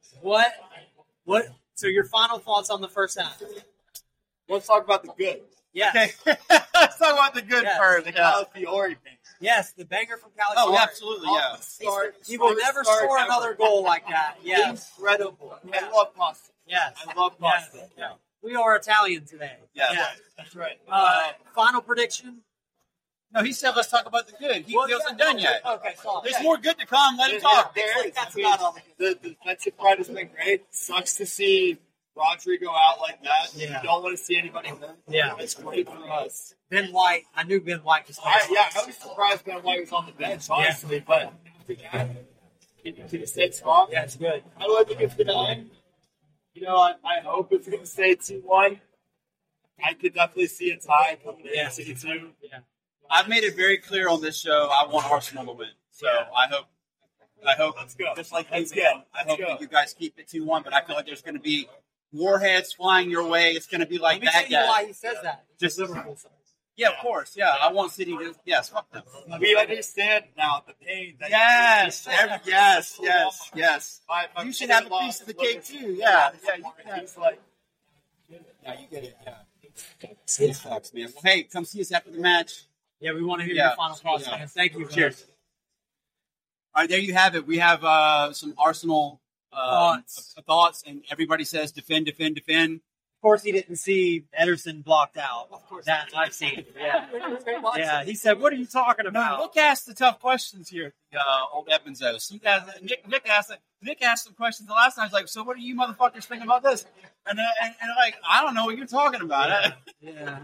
what? So your final thoughts on the first half? Let's talk about the good. Yes. Okay. Let's talk about the good Yes. first. The Yeah. Calafiore thing. Yes, the banger from California. Oh, absolutely, yeah. He will never score another goal like that. Yes. Incredible. Yeah. I love pasta. Yes. I love pasta. Yes. Yeah. We are Italian today. Yeah. Yes. That's right. Final prediction. No, he said let's talk about the good. He wasn't done yet. Okay, sorry. There's more good to come. Let him talk. There is. That's I mean, not all the defensive front has been great. Sucks to see Rodri go out like that. Yeah. You don't want to see anybody win. Yeah. It's great for us. Ben White. I knew Ben White was I was surprised Ben White was on the bench, honestly, but keep it stay strong. Yeah, it's good. I don't think it's going to end. You know, I hope it's going to stay 2-1. I could definitely see a tie coming in. Yeah. 2-2. Yeah. I've made it very clear on this show. I want Arsenal to win. So I hope. Let's go. Just like Let's you, go. man, I hope that you guys keep it 2-1. But I feel like there's going to be warheads flying your way. It's going to be like Let me tell that you guy. why he says that. Just Liverpool. Yeah, of course. Yeah, I want City to. Yes, fuck them. We understand now the pain. That Yes, yes. My You should have a piece of the cake too. Yeah, you can have. He's like, Yeah, you get it. Yeah. It sucks, man. Well, hey, come see us after the match. Yeah, we want to hear Yeah. your final thoughts, Yeah. man. Thank you. Cheers. All right, there you have it. We have some Arsenal thoughts, and everybody says defend. Of course, he didn't see Ederson blocked out. Of course, that I've seen. Yeah, yeah. He said, "What are you talking No, about?" Nick asked the tough questions here, old Evanzos. Nick asked some questions the last time. He's like, "So what do you motherfuckers think about this?" And like, I don't know what you're talking about. Yeah.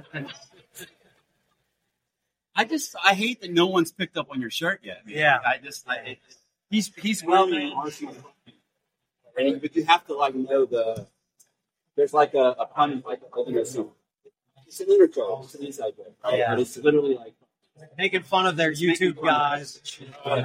I hate that no one's picked up on your shirt yet. Man. Yeah. He's wearing Arsenal, but you have to like know there's like a pun like it's an interchange, it's an inside joke, right? Yeah. But it's literally like Making fun of their YouTube guys. All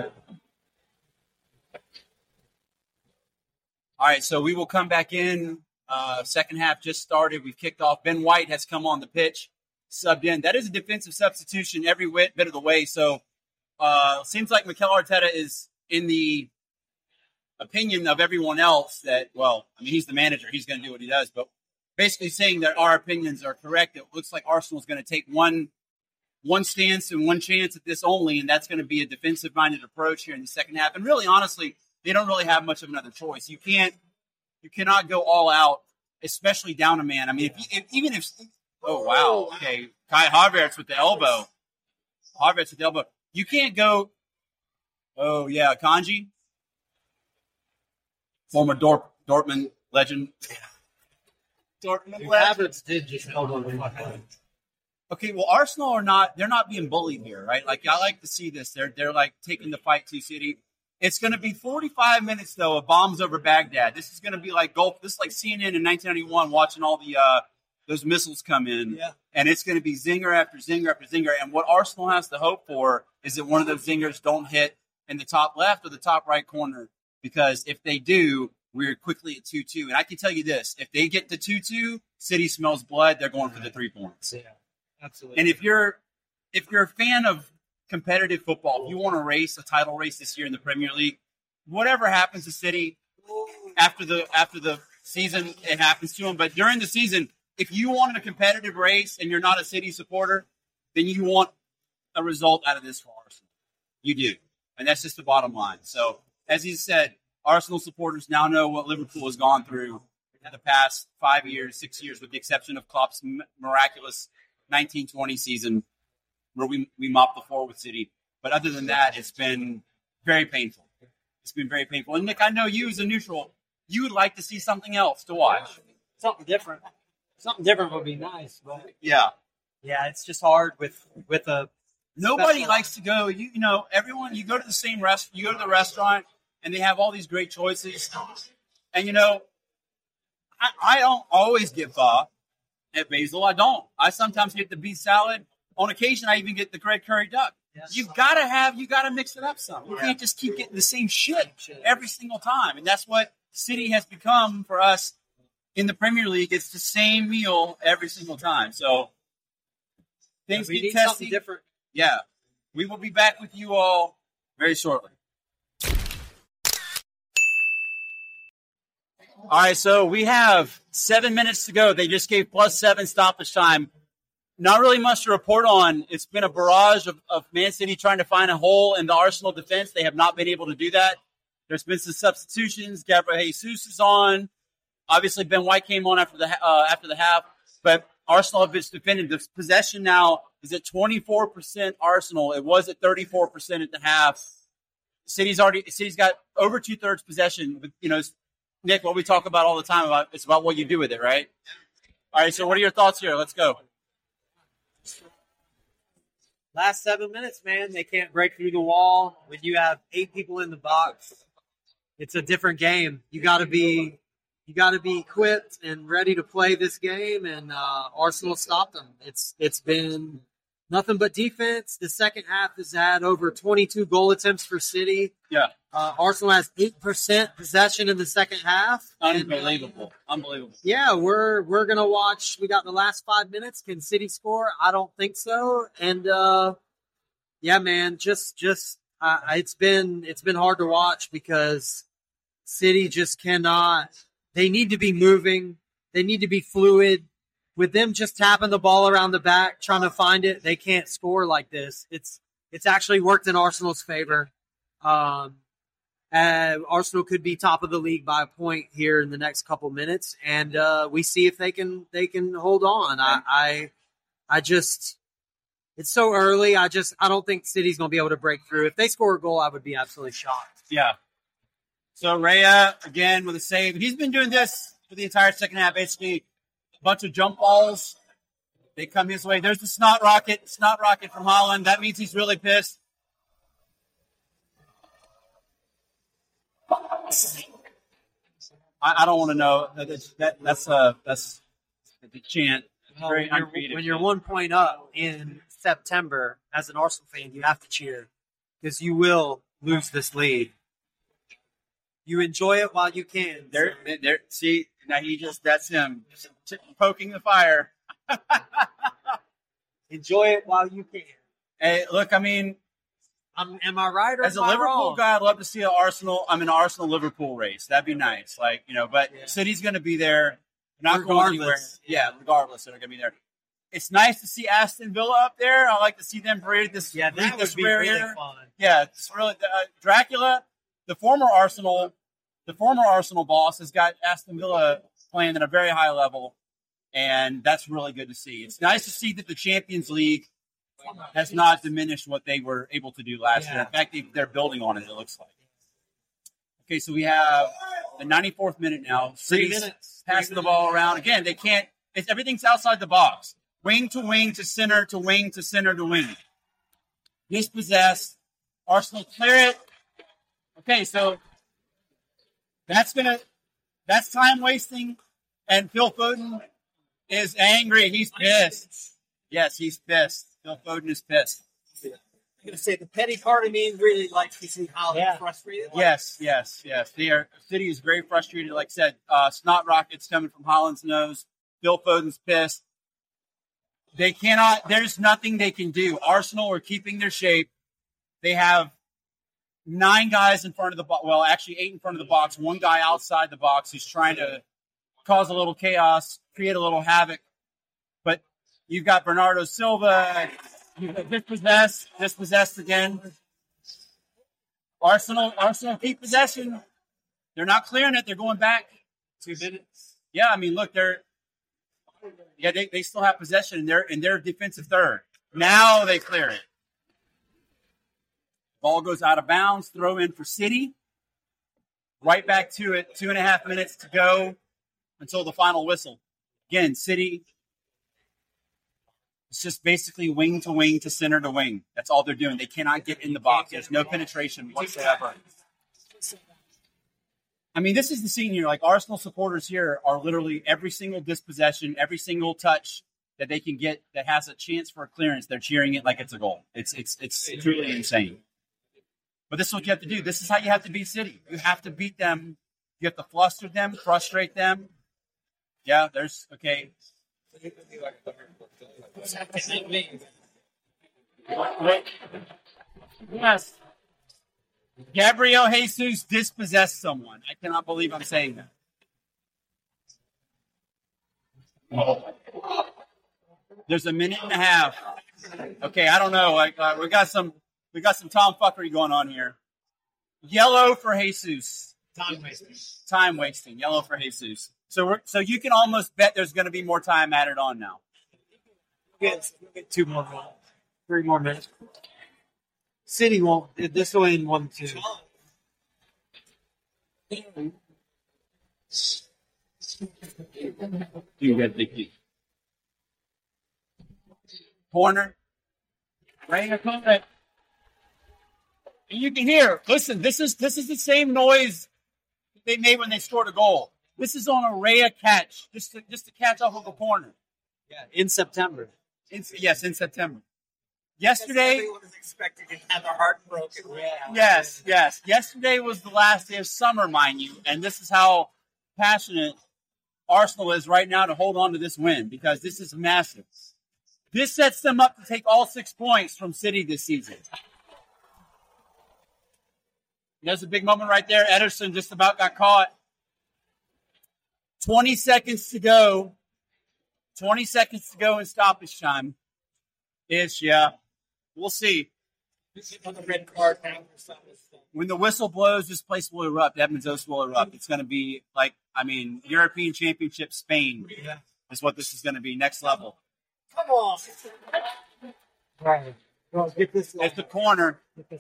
right, so we will come back in. Second half just started. We've kicked off. Ben White has come on the pitch, subbed in. That is a defensive substitution every bit of the way. So seems like Mikel Arteta is in the opinion of everyone else that, well, I mean, he's the manager. He's going to do what he does. But basically saying that our opinions are correct. It looks like Arsenal is going to take one stance and one chance at this only, and that's going to be a defensive-minded approach here in the second half. And really, honestly, they don't really have much of another choice. You cannot go all out, especially down a man. I mean, if oh wow, okay, Kai Havertz with the elbow. You can't go. Oh yeah, Kanji, former Dortmund legend. Havertz did just elbow him. Okay, well, Arsenal they're not being bullied here, right? Like, I like to see this. They're like taking the fight to City. It's going to be 45 minutes, though, of bombs over Baghdad. This is going to be like Gulf. This is like CNN in 1991 watching all the those missiles come in. Yeah. And it's going to be zinger after zinger after zinger. And what Arsenal has to hope for is that one of those zingers don't hit in the top left or the top right corner. Because if they do, we're quickly at 2-2. And I can tell you this. If they get to 2-2, City smells blood. They're going for the 3 points. Yeah, absolutely. And if you're a fan of competitive football, if you want to race a title race this year in the Premier League, whatever happens to City after the season, it happens to them. But during the season, if you wanted a competitive race and you're not a City supporter, then you want a result out of this for Arsenal. You do. And that's just the bottom line. So, as he said, Arsenal supporters now know what Liverpool has gone through in the past 5 years, 6 years, with the exception of Klopp's miraculous 1920 season where we mopped the floor with City. But other than that, it's been very painful. It's been very painful. And, Nick, I know you as a neutral, you would like to see something else to watch. Something different. Something different would be nice. But Yeah. yeah, it's just hard with a Nobody special- likes to go, you know, everyone, you go to the same you go to the restaurant, and they have all these great choices. And, you know, I don't always get pho at Basil. I don't. I sometimes get the beef salad. On occasion, I even get the red curry duck. Yes. You gotta mix it up some. You can't just keep getting the same shit every single time. And that's what City has become for us in the Premier League. It's the same meal every single time. So things we get need testy. something different. Yeah. We will be back with you all very shortly. All right, so we have 7 minutes to go. They just gave +7 stoppage time. not really much to report on. It's been a barrage of Man City trying to find a hole in the Arsenal defense. They have not been able to do that. There's been some substitutions. Gabriel Jesus is on. Obviously, Ben White came on after the half. But Arsenal have been defending. The possession now is at 24% Arsenal. It was at 34% at the half. City's got over 2/3 possession. But, Nick, what we talk about all the time about, it's about what you do with it, right? All right, so what are your thoughts here? Let's go. Last 7 minutes, man, they can't break through the wall. When you have 8 people in the box, it's a different game. You got to be equipped and ready to play this game, and Arsenal stopped them. It's been nothing but defense. The second half has had over 22 goal attempts for City. Yeah. Arsenal has 8% possession in the second half. Unbelievable. Unbelievable. Yeah, we're going to watch. We got the last 5 minutes. Can City score? I don't think so. And, yeah, man, it's been hard to watch because City just cannot. They need to be moving. They need to be fluid. With them just tapping the ball around the back, trying to find it, they can't score like this. It's actually worked in Arsenal's favor. Arsenal could be top of the league by a point here in the next couple minutes, and we see if they can hold on. I just it's so early. I don't think City's going to be able to break through. If they score a goal, I would be absolutely shocked. Yeah. So Raya again with a save. He's been doing this for the entire second half. Basically, a bunch of jump balls. They come his way. There's the snot rocket from Holland. That means he's really pissed. I don't want to know. That's the chant. Very uncreative. When you're 1 point up in September, as an Arsenal fan, you have to cheer because you will lose this lead. You enjoy it while you can. See, now that's him poking the fire. Enjoy it while you can. Hey, look, I mean, am I right or as a Liverpool guy, I'd love to see an Arsenal-Liverpool race. That'd be nice. But yeah. City's going to be there. Not going anywhere. Yeah, regardless, they're going to be there. It's nice to see Aston Villa up there. I like to see them parade this. Yeah, that would be really fun. Yeah, it's really Dracula, the former Arsenal boss, has got Aston Villa playing at a very high level, and that's really good to see. It's nice to see that the Champions League has not diminished what they were able to do last year. In fact, they're building on it, it looks like. Okay, so we have the 94th minute now. City's passing the ball around. Again, they can't – everything's outside the box. Wing to wing to center to wing to center to wing. Dispossessed. Arsenal clear it. Okay, so that's time wasting. And Phil Foden is angry. He's pissed. Yes, he's pissed. Phil Foden is pissed. I'm going to say the petty part of me really likes to see how they're frustrated. Yes. City is very frustrated. Like I said, snot rockets coming from Holland's nose. Phil Foden's pissed. They cannot. There's nothing they can do. Arsenal are keeping their shape. They have 9 guys in front of the box. Well, actually 8 in front of the box. 1 guy outside the box who's trying to cause a little chaos, create a little havoc. But you've got Bernardo Silva. Dispossessed again. Arsenal keep possession. They're not clearing it. They're going back. 2 minutes. Yeah, I mean, look, they still have possession in their defensive third. Now they clear it. Ball goes out of bounds. Throw in for City. Right back to it. 2.5 minutes to go until the final whistle. Again, City. It's just basically wing to wing to center to wing. That's all they're doing. They cannot get in the box. There's no penetration whatsoever. I mean, this is the scene here. Like, Arsenal supporters here are literally every single dispossession, every single touch that they can get that has a chance for a clearance, they're cheering it like it's a goal. It's truly insane. But this is what you have to do. This is how you have to beat City. You have to beat them. You have to fluster them, frustrate them. Yeah, okay. Yes. Gabriel Jesus dispossessed someone. I cannot believe I'm saying that. There's a minute and a half. Okay, I don't know. Like we got some tomfuckery going on here. Yellow for Jesus. Time wasting. Yellow for Jesus. So you can almost bet there's going to be more time added on now. We'll get 2 more minutes. 3 more minutes. City won't. This will end 1-2. You get the corner. Right in front. You can hear. Listen, this is the same noise they made when they scored a goal. This is on a Rhea catch, just to catch off of a corner. Yeah, in September. In September. Yesterday, everyone was expecting to have their heart broken. Yes. Yesterday was the last day of summer, mind you, and this is how passionate Arsenal is right now to hold on to this win because this is massive. This sets them up to take all 6 points from City this season. There's a big moment right there. Ederson just about got caught. 20 seconds to go. 20 seconds to go in stoppage time. We'll see. Red card now. When the whistle blows, this place will erupt. Edmunds will erupt. It's going to be like, European Championship Spain is what this is going to be. Next level. Come on. Right. Well, get this. It's the corner.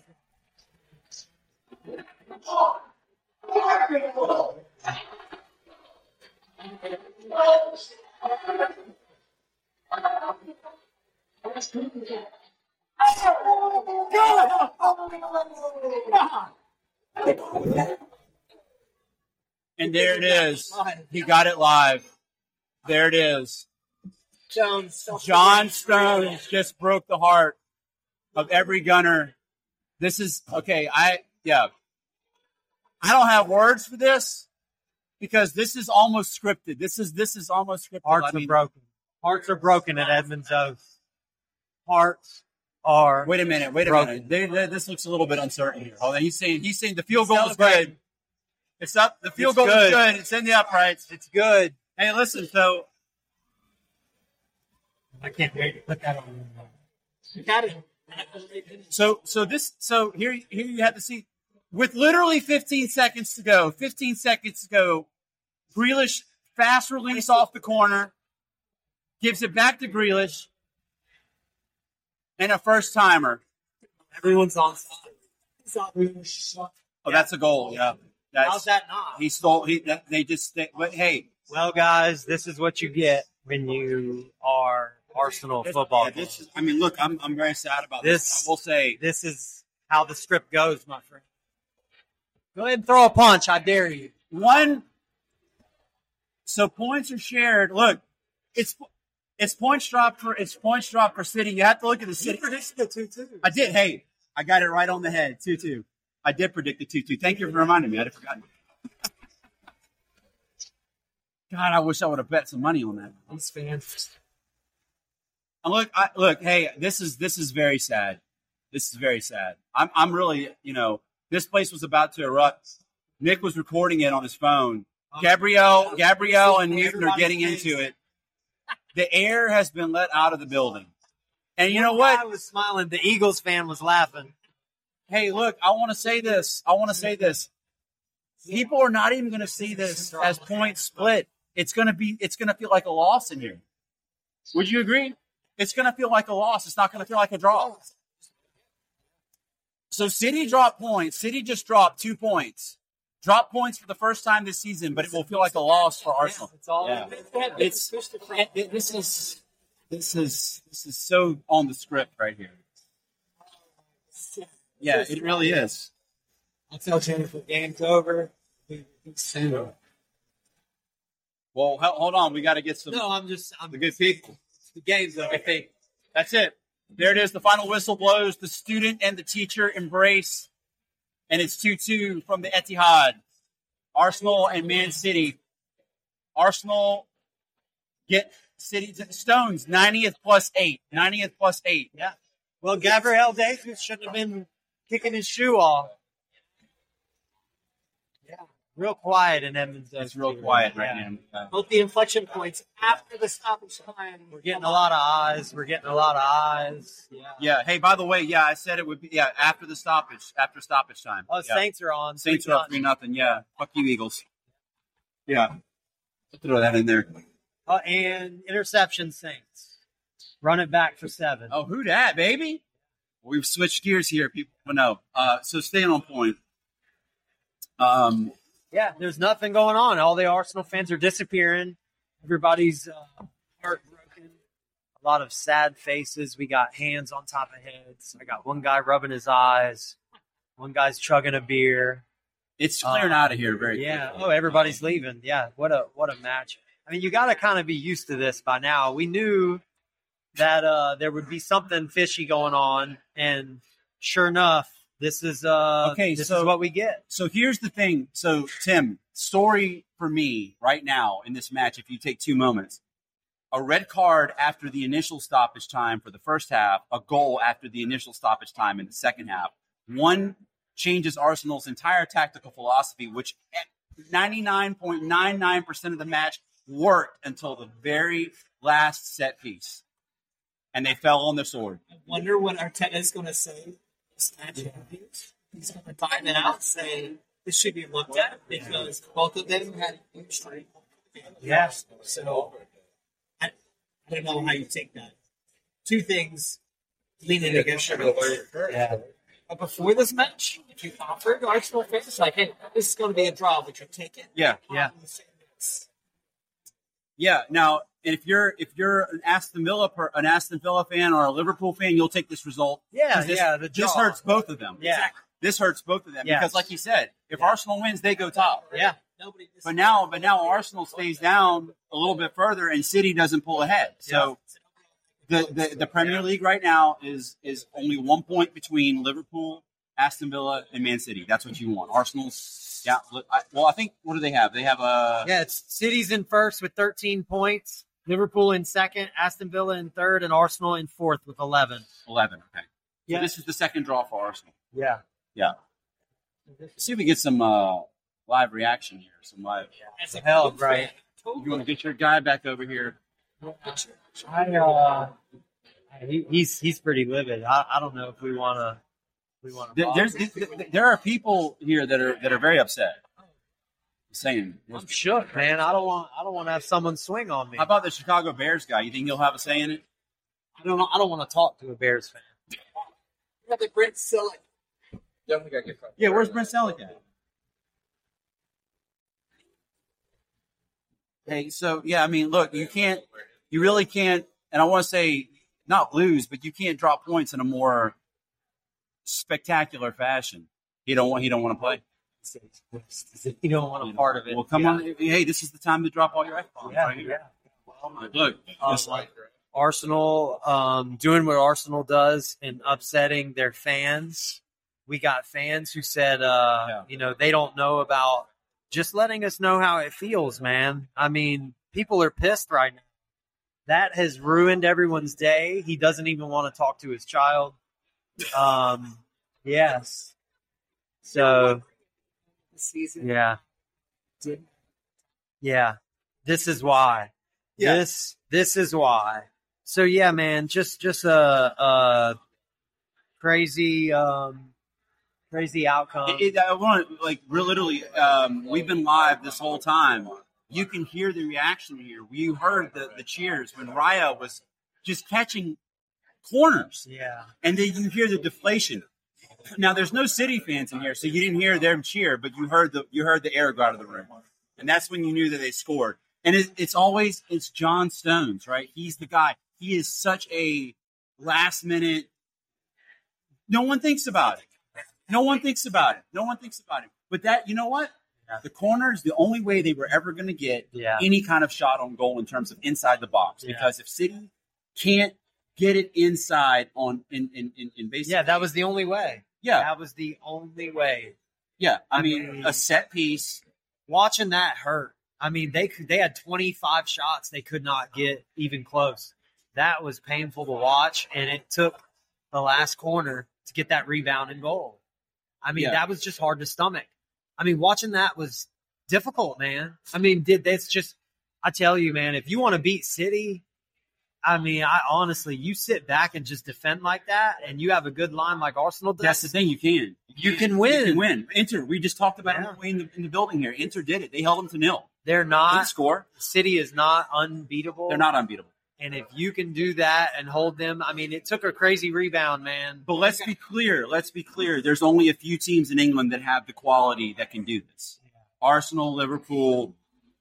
And there it is. He got it live. There it is. John Stones just broke the heart of every gunner. This is okay. I don't have words for this because this is almost scripted. This is almost scripted. Hearts are broken. Hearts are broken at Edmunds Oaks. Hearts are. Wait a minute. This looks a little bit uncertain here. Hold on. He's saying the field goal is good. It's up. The field goal is good. It's in the uprights. It's good. Hey, listen. So I can't wait to put that on. You got it. So here you have to see with literally 15 seconds to go. Grealish fast release off the corner, gives it back to Grealish, and a first timer. Everyone's on side. Oh, that's a goal. Yeah. How's that not? He stole. But hey. Well, guys, this is what you get when you are Arsenal football. Look, I'm very sad about this. I will say this is how the script goes, my friend. Go ahead and throw a punch. I dare you. So points are shared. Look, it's points drop for City. You have to look at the City. You predicted the 2-2. I did. Hey, I got it right on the head. 2-2. I did predict the 2-2. Thank you for reminding me. I'd have forgotten. God, I wish I would have bet some money on that. These fans. And look. Hey, this is very sad. This is very sad. I'm really, this place was about to erupt. Nick was recording it on his phone. Gabrielle and Newton are getting into it. The air has been let out of the building. And you know what? I was smiling. The Eagles fan was laughing. Hey, look, I want to say this. People are not even going to see this as points split. It's going to feel like a loss in here. Would you agree? It's going to feel like a loss. It's not going to feel like a draw. So City dropped points. City just dropped 2 points. Drop points for the first time this season, but it will feel like a loss for Arsenal. It's all. Yeah. This is so on the script right here. Yeah, it really is. I'll tell Jennifer, game's over. Well, hold on. We got to get some. No, I'm the good people. The game's over. That's it. There it is. The final whistle blows. The student and the teacher embrace. And it's 2-2 from the Etihad. Arsenal and Man City. Arsenal get City to Stones, 90th plus 8. 90th plus 8. Yeah. Well, Gabriel Jesus shouldn't have been kicking his shoe off. Yeah. Real quiet in Edmonton. It's real quiet right now. Both the inflection points after the stoppage time. We're getting a lot of eyes. Yeah. Hey, by the way, I said it would be after stoppage time. Oh, yeah. Saints are on. Saints are up 3-0. Yeah. Fuck you, Eagles. Yeah. I'll throw that in there. And interception Saints. Run it back for 7. Oh, who dat, baby? We've switched gears here, people. No. So staying on point. Yeah, there's nothing going on. All the Arsenal fans are disappearing. Everybody's heartbroken. A lot of sad faces. We got hands on top of heads. I got one guy rubbing his eyes. One guy's chugging a beer. It's clearing out of here very yeah. quickly. Oh, everybody's leaving. Yeah. What a match. I mean, you got to kind of be used to this by now. We knew that there would be something fishy going on, and sure enough, this is this is what we get. So here's the thing. So Tim, story for me right now in this match, if you take 2 moments, a red card after the initial stoppage time for the first half, a goal after the initial stoppage time in the second half. One changes Arsenal's entire tactical philosophy, which at 99.99% of the match worked until the very last set piece. And they fell on their sword. I wonder what Arteta is going to say. This match happens. He's going to time it out, say this should be looked at because both of them had injury. Yeah. So I don't know how you take that. 2 things leaning against your Yeah. But before this match, if you offered Arsenal fans, like, hey, this is going to be a draw, would you take it? Yeah. Yeah. Yeah. Now, if you're an Aston Villa fan or a Liverpool fan, you'll take this result. Yeah, This hurts both of them. Yeah. Exactly. This hurts both of them Yes. because, like you said, if Arsenal wins, they go top. Yeah. Nobody. But now Arsenal stays down a little bit further, and City doesn't pull ahead. So the Premier League right now is only 1 point between Liverpool, Aston Villa, and Man City. That's what you want. Arsenal's. Yeah. I think what do they have? They have a. Yeah, it's City's in first with 13 points, Liverpool in second, Aston Villa in third, and Arsenal in fourth with 11. 11. Okay. Yeah. So this is the second draw for Arsenal. Yeah. Yeah. Let's see if we get some live reaction here. Some live. As a Hell, coach, right. You want to get your guy back over here? He's pretty livid. I don't know if we want to. There are people here that are very upset. Saying, I'm shook, man. I don't want to have someone swing on me. how about the Chicago Bears guy? You think he'll have a say in it? I don't know. I don't want to talk to a Bears fan. You have the Brent Selleck. Yeah, where's Brent Selleck at? Hey, so yeah, I mean, look, you really can't, and I want to say not lose, but you can't drop points in a more spectacular fashion. He don't want to play. You don't want a part of it. Well, come on, hey, this is the time to drop all your F-bombs right here. Look, Arsenal doing what Arsenal does and upsetting their fans. We got fans who said, they don't know about just letting us know how it feels, man. I mean, people are pissed right now. That has ruined everyone's day. He doesn't even want to talk to his child. Yes. So, Season. yeah. Yeah. This is why. Yeah. This is why. So yeah, man, just a crazy crazy outcome. I want to literally. We've been live this whole time. You can hear the reaction here. You heard the cheers when Raya was just catching corners, Yeah. and then you hear the deflation. Now there's no City fans in here, so you didn't hear them cheer, but you heard the air go out of the room, and that's when you knew that they scored. And it's John Stones, right? He's the guy. He is such a last minute. No one thinks about it. But that, you know what? Yeah. The corner is the only way they were ever going to get any kind of shot on goal in terms of inside the box. Yeah. Because if City can't get it inside in basically, Yeah, that was the only way. Yeah. That was the only way. Yeah, I mean, a set piece. Watching that hurt. I mean, they had 25 shots they could not get even close. That was painful to watch, and it took the last corner to get that rebound and goal. I mean, that was just hard to stomach. I mean, watching that was difficult, man. I mean, that's just, I tell you, man, if you want to beat City, I mean, I honestly, you sit back and just defend like that, and you have a good line like Arsenal does. That's the thing. You can. You can win. You can win. Inter, we just talked about Yeah. it in the building here. Inter did it. They held them to 0. They're They not. didn't score. City is not unbeatable. They're not unbeatable. And if you can do that and hold them, I mean, it took a crazy rebound, man. But let's be clear. Let's be clear. There's only a few teams in England that have the quality that can do this. Arsenal, Liverpool.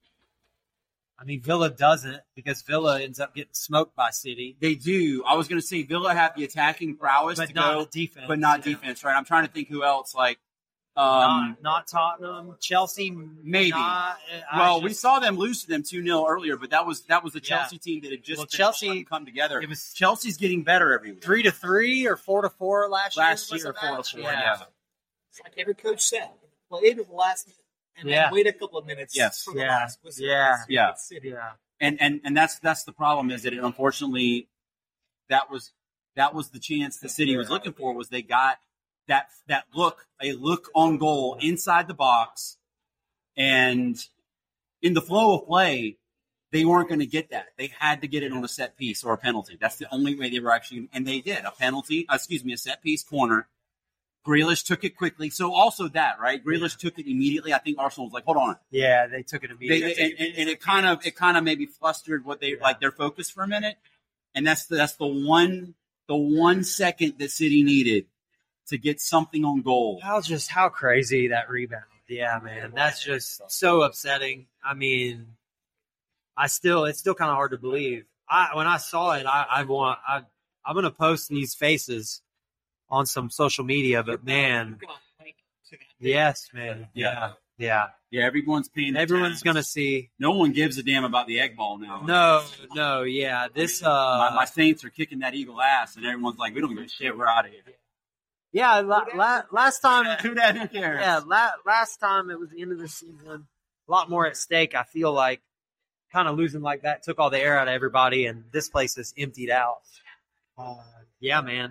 I mean, Villa doesn't because Villa ends up getting smoked by City. They do. I was going to say Villa have the attacking prowess But to not go, the defense. but not Yeah. defense, right? I'm trying to think who else. Like, Not Tottenham. Chelsea, maybe. not. We saw them lose to them 2-0 earlier, but that was the Chelsea team that had just Well, Chelsea- come together. it was Chelsea's getting better every week. 3-3 or 4-4 last year. Last was year, the 4-4. match? Yeah. It's like every coach said, play to the last minute and Yeah. then wait a couple of minutes Yes. for the Yeah. last whistle. Yeah. Yeah. City. Yeah. And that's the problem is that it, unfortunately that was the chance the City was looking for was they got a look on goal inside the box, and in the flow of play they weren't going to get that. They had to get it on a set piece or a penalty. That's the only way they were actually, and they did a set piece corner. Grealish took it quickly. So also that, right? Grealish took it immediately. I think Arsenal was like, hold on. Yeah, they took it They, immediately. and it kind of maybe flustered what they like their focus for a minute, and that's the one second that City needed to get something on goal. How crazy that rebound. Yeah, man. That's just so upsetting. I mean, it's still kind of hard to believe. When I saw it, I'm going to post these faces on some social media, but man, yes, man. Yeah. Yeah, everyone's paying. Everyone's attention. going to see. No one gives a damn about the egg ball now. No, yeah. This, my Saints are kicking that Eagle ass, and everyone's like, we don't give a shit. We're out of here. yeah, last time, Who cares? yeah, last time it was the end of the season. A lot more at stake. I feel like kind of losing like that took all the air out of everybody, and this place is emptied out. Yeah, man.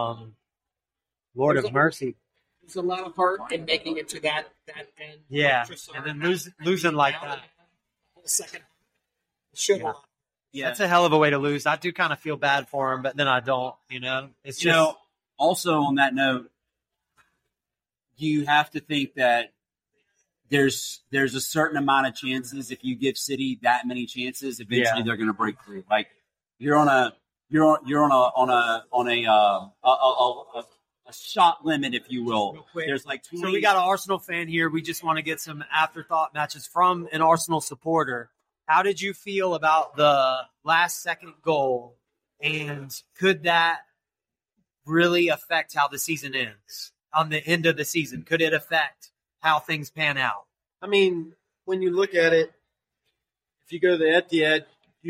Lord of mercy. There's a lot of heart in making it to that end. Yeah, and then losing like that. Second. Should have. Yeah. That's a hell of a way to lose. I do kind of feel bad for him, but then I don't. It's just Also on that note, you have to think that there's a certain amount of chances if you give City that many chances, eventually they're going to break through. Like you're on a shot limit, if you will. There's like 20. So we got an Arsenal fan here. We just want to get some afterthought matches from an Arsenal supporter. How did you feel about the last second goal? And could that really affect how the season ends? On the end of the season, could it affect how things pan out? I mean, when you look at it, if you go to the Etihad,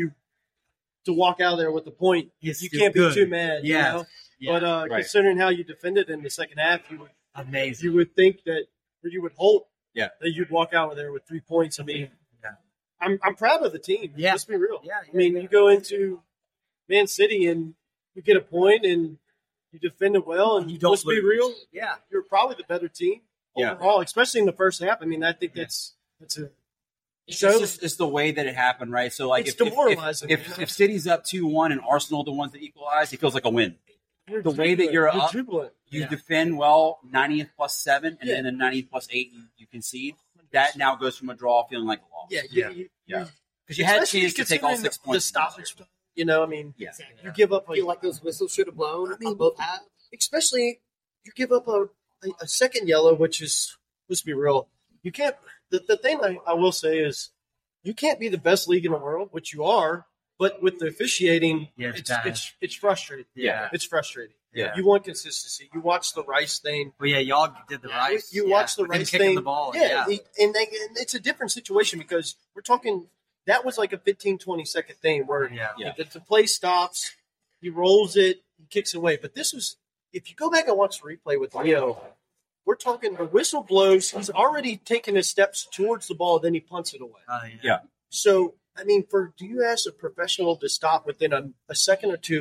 to walk out of there with a point, you can't be too mad. Yeah. You know? Yeah. But Right. considering how you defended in the second half, Amazing. you would think that, or you would hope Yeah. that you'd walk out of there with 3 points. I mean, Yeah. I'm proud of the team. Yeah. Let's be real. Yeah, I mean, you go into Man City and you get a point and you defend it well, and You don't let's be lose. real, Yeah. you're probably the better team Yeah. overall, especially in the first half. I mean, I think that's a It's show. just it's the way that it happened, right? So like It's if demoralizing. if City's up 2-1 and Arsenal the ones that equalize, it feels like a win. The way that you're up, jubilant. you Yeah. defend well, 90th plus 7, and Yeah. then the 90th plus 8 you concede. That now goes from a draw feeling like a loss. Yeah, Yeah. Because you had a especially chance to take all considering 6 the points. stoppage time. You know, I mean, Yeah. you give up I feel like those whistles should have blown on both halves. especially you give up a second yellow, which is, let's be real, you can't. The thing I will say is, you can't be the best league in the world, which you are, but with the officiating, Yeah, it's bad. it's frustrating. Yeah. It's frustrating. Yeah. You want consistency. You watch the Rice thing. Well, yeah, y'all did the Rice. You Yeah, watch the with him Rice kicking thing. the ball. Yeah, and it's a different situation because we're talking. That was like a 15, 20-second thing where Yeah. the play stops, he rolls it, he kicks away. But this was, if you go back and watch the replay with Leo, we're talking the whistle blows. He's already taken his steps towards the ball, then he punts it away. Yeah. So, I mean, do you ask a professional to stop within a second or two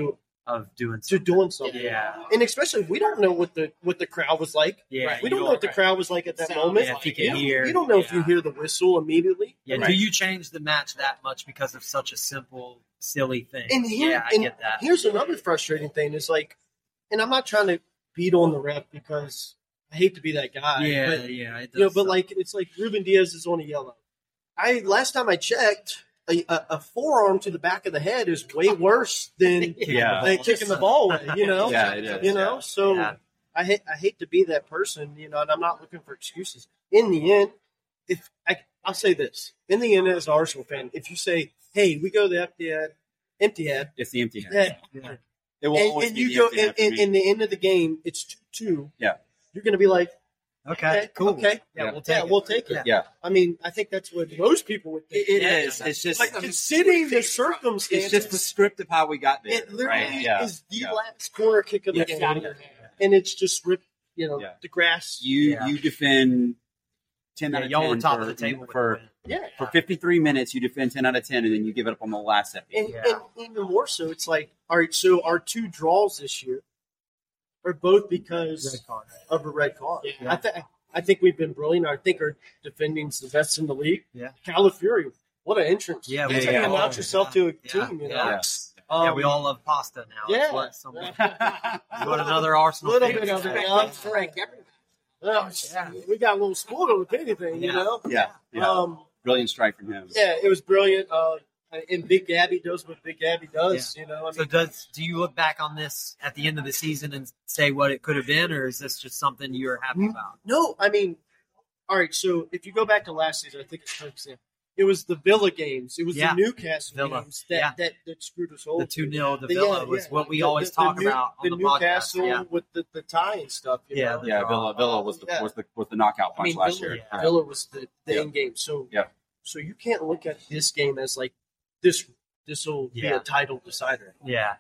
of doing to something. doing something. Yeah. And especially we don't know what the crowd was like. Yeah, We don't know what the crowd was like at that moment. Yeah, if you can hear. You don't know if you hear the whistle immediately. Yeah, Right. do you change the match that much because of such a simple, silly thing? And I get that. Here's another frustrating thing is like, and I'm not trying to beat on the ref because I hate to be that guy. Yeah, but, yeah. It does you know, but suck. like it's like Ruben Diaz is on a yellow. Last time I checked, a forearm to the back of the head is way worse than Yeah. than kicking the ball away. You know, Yeah, it is. you know. So Yeah. I hate to be that person. You know, and I'm not looking for excuses. In the end, I'll say this. In the end, as an Arsenal fan, if you say, "Hey, we go to the empty head," It's the empty head. yeah, It will always and be you the go empty head for me. in the end of the game, it's 2-2. Yeah. You're going to be like, Okay, cool. okay, Yeah, Yeah. we'll take it. take it. Yeah. I mean, I think that's what most people would think. It is. It's just Like considering the circumstances, it's just the script of how we got there. it literally right? Yeah. is the Yeah. last corner kick of the Yeah. game, and it's just ripped. You know, Yeah. the grass. You defend 10 out of 10 y'all were top for, of the table with for, the win. Yeah, for 53 minutes. You defend 10 out of 10, and then you give it up on the last second. and, Yeah. and even more so, it's like, all right, so our 2 draws this year are both because Red card. of a red card. Yeah. I think we've been brilliant. I think our defending's the best in the league. Yeah. Calafiori, what an entrance! Yeah, That's yeah, how you yeah. announce yourself to a Yeah. team. You know, Yeah. Yeah. We all love pasta now. Yeah. It's what someone, what another Arsenal Little fan bit of would it, say. yeah. Frank, everything. Oh, Yeah. we got a little spoiled with anything, you Yeah. know. Yeah. Yeah. Brilliant strike from him. Yeah, it was brilliant. And Big Gabby does what Big Gabby does. You know, I So mean, do you look back on this at the end of the season and say what it could have been, or is this just something you're happy about? no, I mean, all right. So if you go back to last season, I think it's for example, it was the Villa games. It was Yeah. the Newcastle Villa. games Yeah. that screwed us over. The 2-0 to The- Villa yeah, was yeah. what we The- always the talk New- about on the Newcastle podcast. Yeah. with the tie and stuff. You Yeah, know? the- Yeah, Villa was the Yeah. was the knockout I punch mean, last Villa, year. Yeah. Villa was the Yeah. end game. So Yeah. so you can't look at this game as like this will be Yeah. a title decider. Yeah.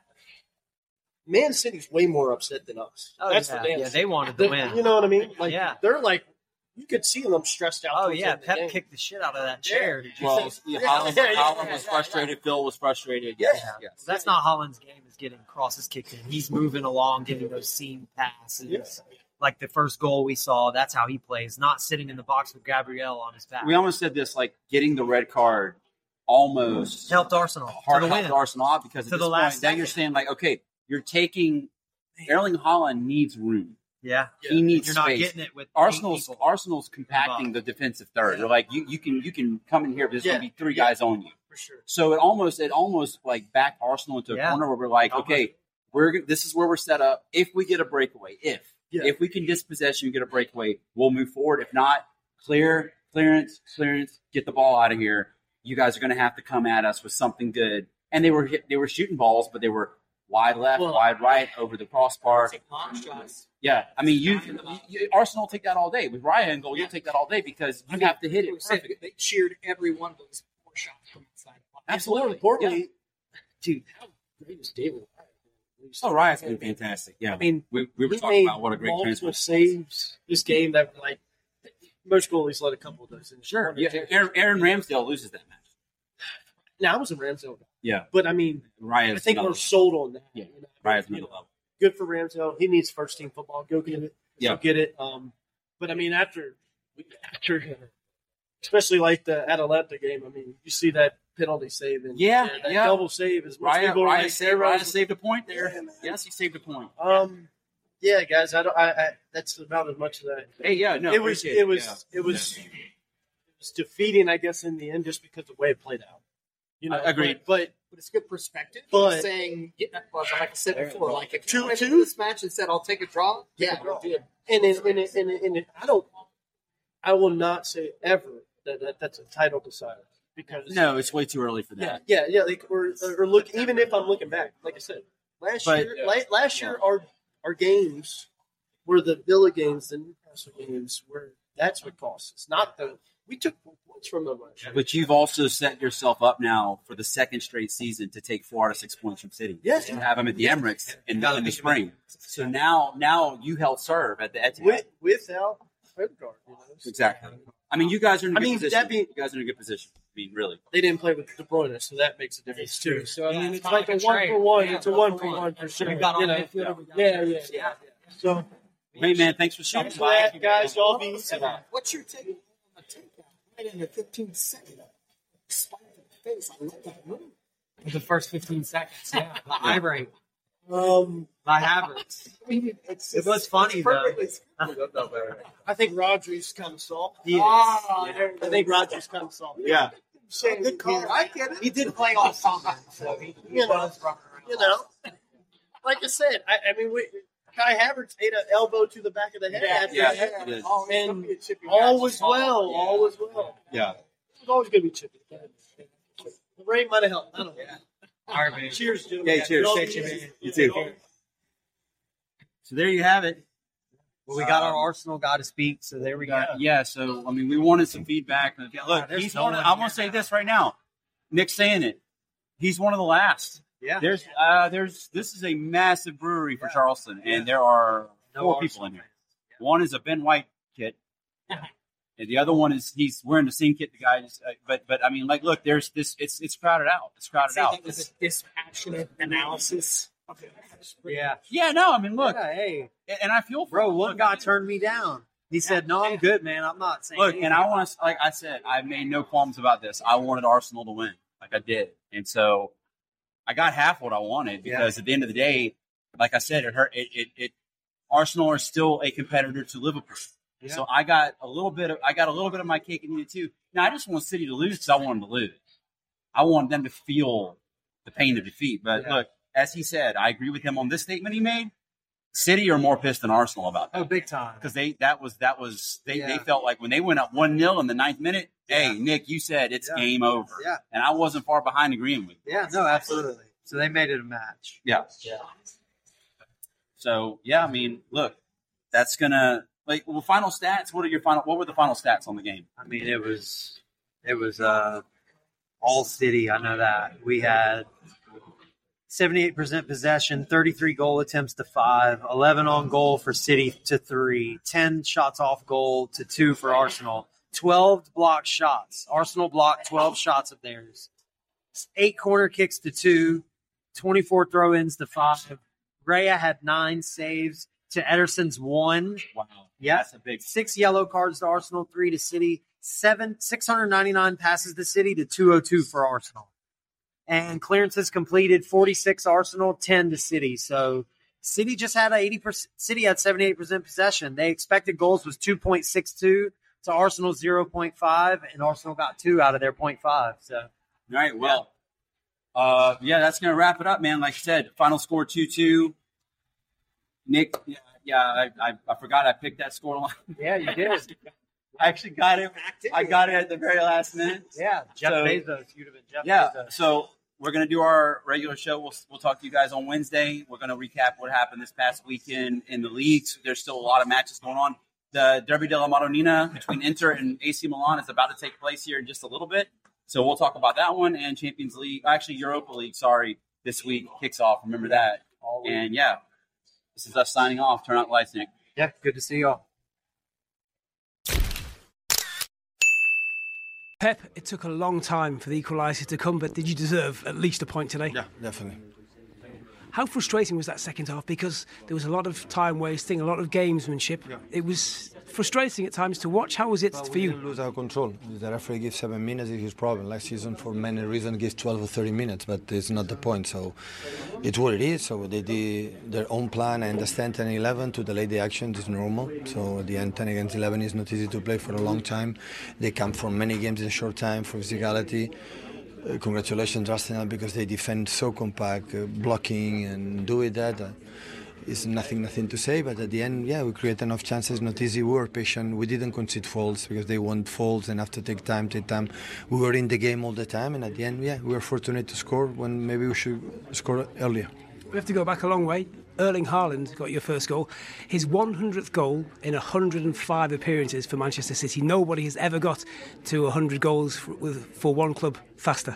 Man City's way more upset than us. Oh, That's yeah. the damn. Yeah, they wanted to They- win. You know what I mean? Like Yeah. they're like, you could see them stressed out. Oh towards the yeah, end of the Pep game. kicked the shit out of that chair. Did you Well, see? Holland, yeah, Holland yeah, was yeah, frustrated. Phil was frustrated. Yeah. Yes. That's not Holland's game. Is getting crosses kicked in. He's moving along, getting those seam passes. Yeah. Like the first goal we saw, that's how he plays. Not sitting in the box with Gabriel on his back. We almost said this, like getting the red card almost helped Arsenal hard to the win. helped Arsenal out because To at the this last point, now you're second. saying like, okay, you're taking Erling Haaland needs room. Yeah, He needs you're not space. getting it with Arsenal's eight people. Arsenal's compacting the defensive third. They're like, you can come in here, but there's Yeah. gonna be 3 Yeah. guys on you. for sure. So it almost like backed Arsenal into a Yeah. corner where we're like, okay, this is where we're set up. If we get a breakaway, if we can dispossess you and get a breakaway, we'll move forward. If not, clearance, get the ball out of here. You guys are going to have to come at us with something good. And they were shooting balls, but they were wide left, Well- wide right, over the crossbar. Take long shots. Yeah, I mean, Arsenal will take that all day with Raya and goal. You'll take that all day because you have to hit They it were saying perfect. They cheered every one of those 4 shots from inside. Absolutely. Importantly, dude, how great is David? Oh, Raya's been fantastic. Yeah, I mean, we were he talking made about what a great multiple transfer. saves this game that like most goalies let a couple of those in. Sure, One or yeah. two. Aaron Ramsdale loses that match. Now I was a Ramsdale guy, Yeah, but I mean, Raya's I think another we're sold on that. Yeah. you know? Raya's You another know, level. good for Ramsdale. He needs first team football. Go get it. Yeah. Go get it. But I mean, after especially like the Atalanta game, I mean, you see that penalty save and Yeah, that yeah. double save is much bigger Raya than saved, everyone's- Raya saved a point there. Yeah, man. Yes, he saved a point. Yeah, guys, I that's about as much as that. Hey, yeah, no, it was appreciate it was defeating, I guess, in the end, just because of the way it played out. You know, Agreed. But But it's good perspective. But- saying, like I said before, like if Two- you went two? into this match and said, "I'll take a draw," Take a yeah, draw. we did. and I will not say ever that's a title decider because No, it's way too early for that. yeah, like or look, even if I'm looking back, like I said, last But- year our games were the Villa games, the Newcastle games, where that's what cost us, not we took points from them last year. But you've also set yourself up now for the second straight season to take 4 out of 6 points from City. Yes. To have them at the Emirates in the spring. So now you held serve at the Etihad. Without Odegaard, you know. Exactly. I mean, you guys are in a I good mean, position. that being- You guys are in a good position. mean, really. They didn't play with De Bruyne, so that makes a difference too. So And it's it's like a like a 1 trade. for 1. Yeah, It's a 1 for 1 for sure. We got You on know? midfielder. Yeah. So Hey, man, thanks for stopping cheers to by. that, guys. Y'all be easy. What's your take on the takedown right in the 15 second? Spike in the face. I love that move. The first 15 seconds, yeah. The eye rate. By Havertz. I mean, it's It was funny, though. perfectly scripted. I think Rodri's kind of soft. He is. I think Rodri's kind of soft. Yeah. Good call. I get it. He did play all summer, so he You know, was running around. You know, like I said, I mean, Kai Havertz ate an elbow to the back of the head. after Yeah. that. Yeah. Oh, it's And gonna be a chippy all match. was well. All was well. Yeah. It's always going to be chippy. The rain might have helped. I don't know. All right, man. Cheers, Jim. Yeah, cheers. Y'all Thank be you, easy. man. You too. So there you have it. Well, we got our Arsenal guy to speak, so there we go. Yeah, so I mean, we wanted some feedback. Look, there's he's no one. I'm one gonna here say now. this right now. Nick's saying it. He's one of the last. Yeah. There's this is a massive brewery for Charleston, and there are No 4 Arsenal people in here. fans. One is a Ben White kid, and the other one is he's wearing the same kit. The guy, but I mean, like, look, there's this. It's crowded out. It's crowded Say out. that was a dispassionate analysis. Okay. Yeah. Yeah, no, I mean, look, Yeah, hey, and I feel for bro, him. one Look, guy turned me down. He said, "No, I'm good, man. I'm not saying." Look, anything." and I want to, like I said, I made no qualms about this. I wanted Arsenal to win, like I did, and so I got half what I wanted because at the end of the day, like I said, it hurt. Arsenal are still a competitor to Liverpool, so I got a little bit of my cake and eat it too. Now I just want City to lose because I want them to lose. I want them to feel the pain of defeat. But look, as he said, I agree with him on this statement he made. City are more pissed than Arsenal about that. Oh, big time. Because they felt like when they went up 1-0 in the 9th minute, hey, Nick, you said it's game over. Yeah. And I wasn't far behind agreeing with you. Yeah, no, absolutely. So they made it a match. Yeah. So I mean, look, that's gonna final stats. What were the final stats on the game? I mean, it was all City. I know that we had 78% possession, 33 goal attempts to 5, 11 on goal for City to 3, 10 shots off goal to 2 for Arsenal, 12 blocked shots. Arsenal blocked 12 shots of theirs, 8 corner kicks to 2, 24 throw-ins to 5. Raya had 9 saves to Ederson's 1. Wow. Yeah, That's a big 6 yellow cards to Arsenal, 3 to City, 699 passes to City to 202 for Arsenal. And clearances completed, 46 Arsenal, 10 to City. So City just had 80%. City had 78% possession. They expected goals was 2.62 to Arsenal's 0.5, and Arsenal got 2 out of their 0.5. So All right, well, that's going to wrap it up, man. Like I said, final score 2-2. Nick, I forgot I picked that score line. yeah, you did. I actually got it. I got it at the very last minute. Yeah, Jeff So- Bezos. You'd have been Jeff Yeah, Bezos. so we're going to do our regular show. We'll talk to you guys on Wednesday. We're going to recap what happened this past weekend in the leagues. There's still a lot of matches going on. The Derby della Madonnina between Inter and AC Milan is about to take place here in just a little bit. So we'll talk about that one and Champions League. Actually, Europa League, this week kicks off. Remember that. And, this is us signing off. Turn out the lights, Nick. Yeah, good to see y'all. Pep, it took a long time for the equaliser to come, but did you deserve at least a point today? Yeah, definitely. How frustrating was that second half? Because there was a lot of time wasting, a lot of gamesmanship. Yeah. It was frustrating at times to watch. How was it for We you? didn't lose our control. The referee gives 7 minutes is his problem. Last season, for many reasons, gives 12 or 30 minutes, but it's not the point. So it's what it is. So they did their own plan. I understand 10-11 to delay the action is normal. So at the end, 10 against 11 is not easy to play for a long time. They come from many games in a short time for physicality. Congratulations, Arsenal, because they defend so compact, blocking and doing that. It's nothing to say, but at the end, we create enough chances, not easy. We were patient. We didn't concede faults because they want faults and have to take time. We were in the game all the time, and at the end, we were fortunate to score when maybe we should score earlier. We have to go back a long way. Erling Haaland got your first goal. His 100th goal in 105 appearances for Manchester City. Nobody has ever got to 100 goals for one club faster.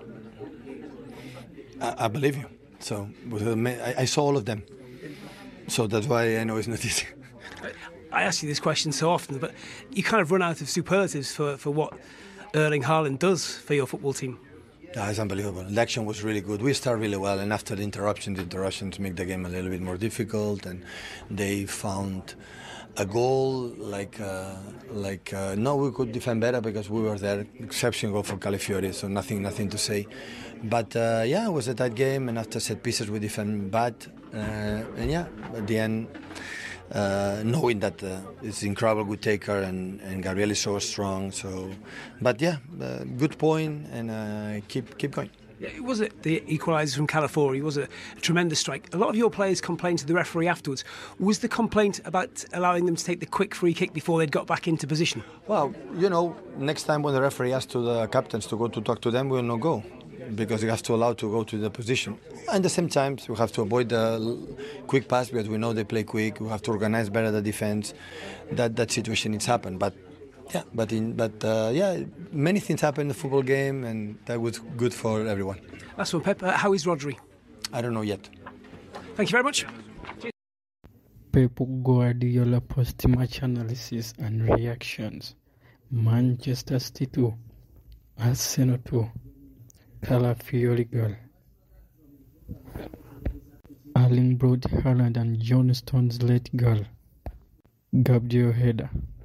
I believe you. So I saw all of them. So that's why I know it's not easy. I ask you this question so often, but you kind of run out of superlatives for what Erling Haaland does for your football team. Yeah, it's unbelievable. The action was really good. We started really well, and after the interruptions make the game a little bit more difficult, and they found a goal no, we could defend better because we were there. Exceptional goal for Calafiori, so nothing to say. But it was a tight game, and after set pieces we defend bad, at the end, knowing that it's incredible good taker and Gabriel is so strong. So, but good point, and keep going. Yeah, it was the equaliser from Calafiori. It was a tremendous strike. A lot of your players complained to the referee afterwards. Was the complaint about allowing them to take the quick free kick before they'd got back into position? Well, next time when the referee asks to the captains to go to talk to them, we will not go, because you have to allow to go to the position. At the same time, we have to avoid the quick pass because we know they play quick. We have to organize better the defense. That situation needs happen, but many things happen in the football game, and that was good for everyone. Last one, Pep. How is Rodri? I don't know yet. Thank you very much. Pep Guardiola post-match analysis and reactions. Manchester City 2, Arsenal 2, Calafiori goal. Erling Haaland and John Stones late goal. Gabriel header.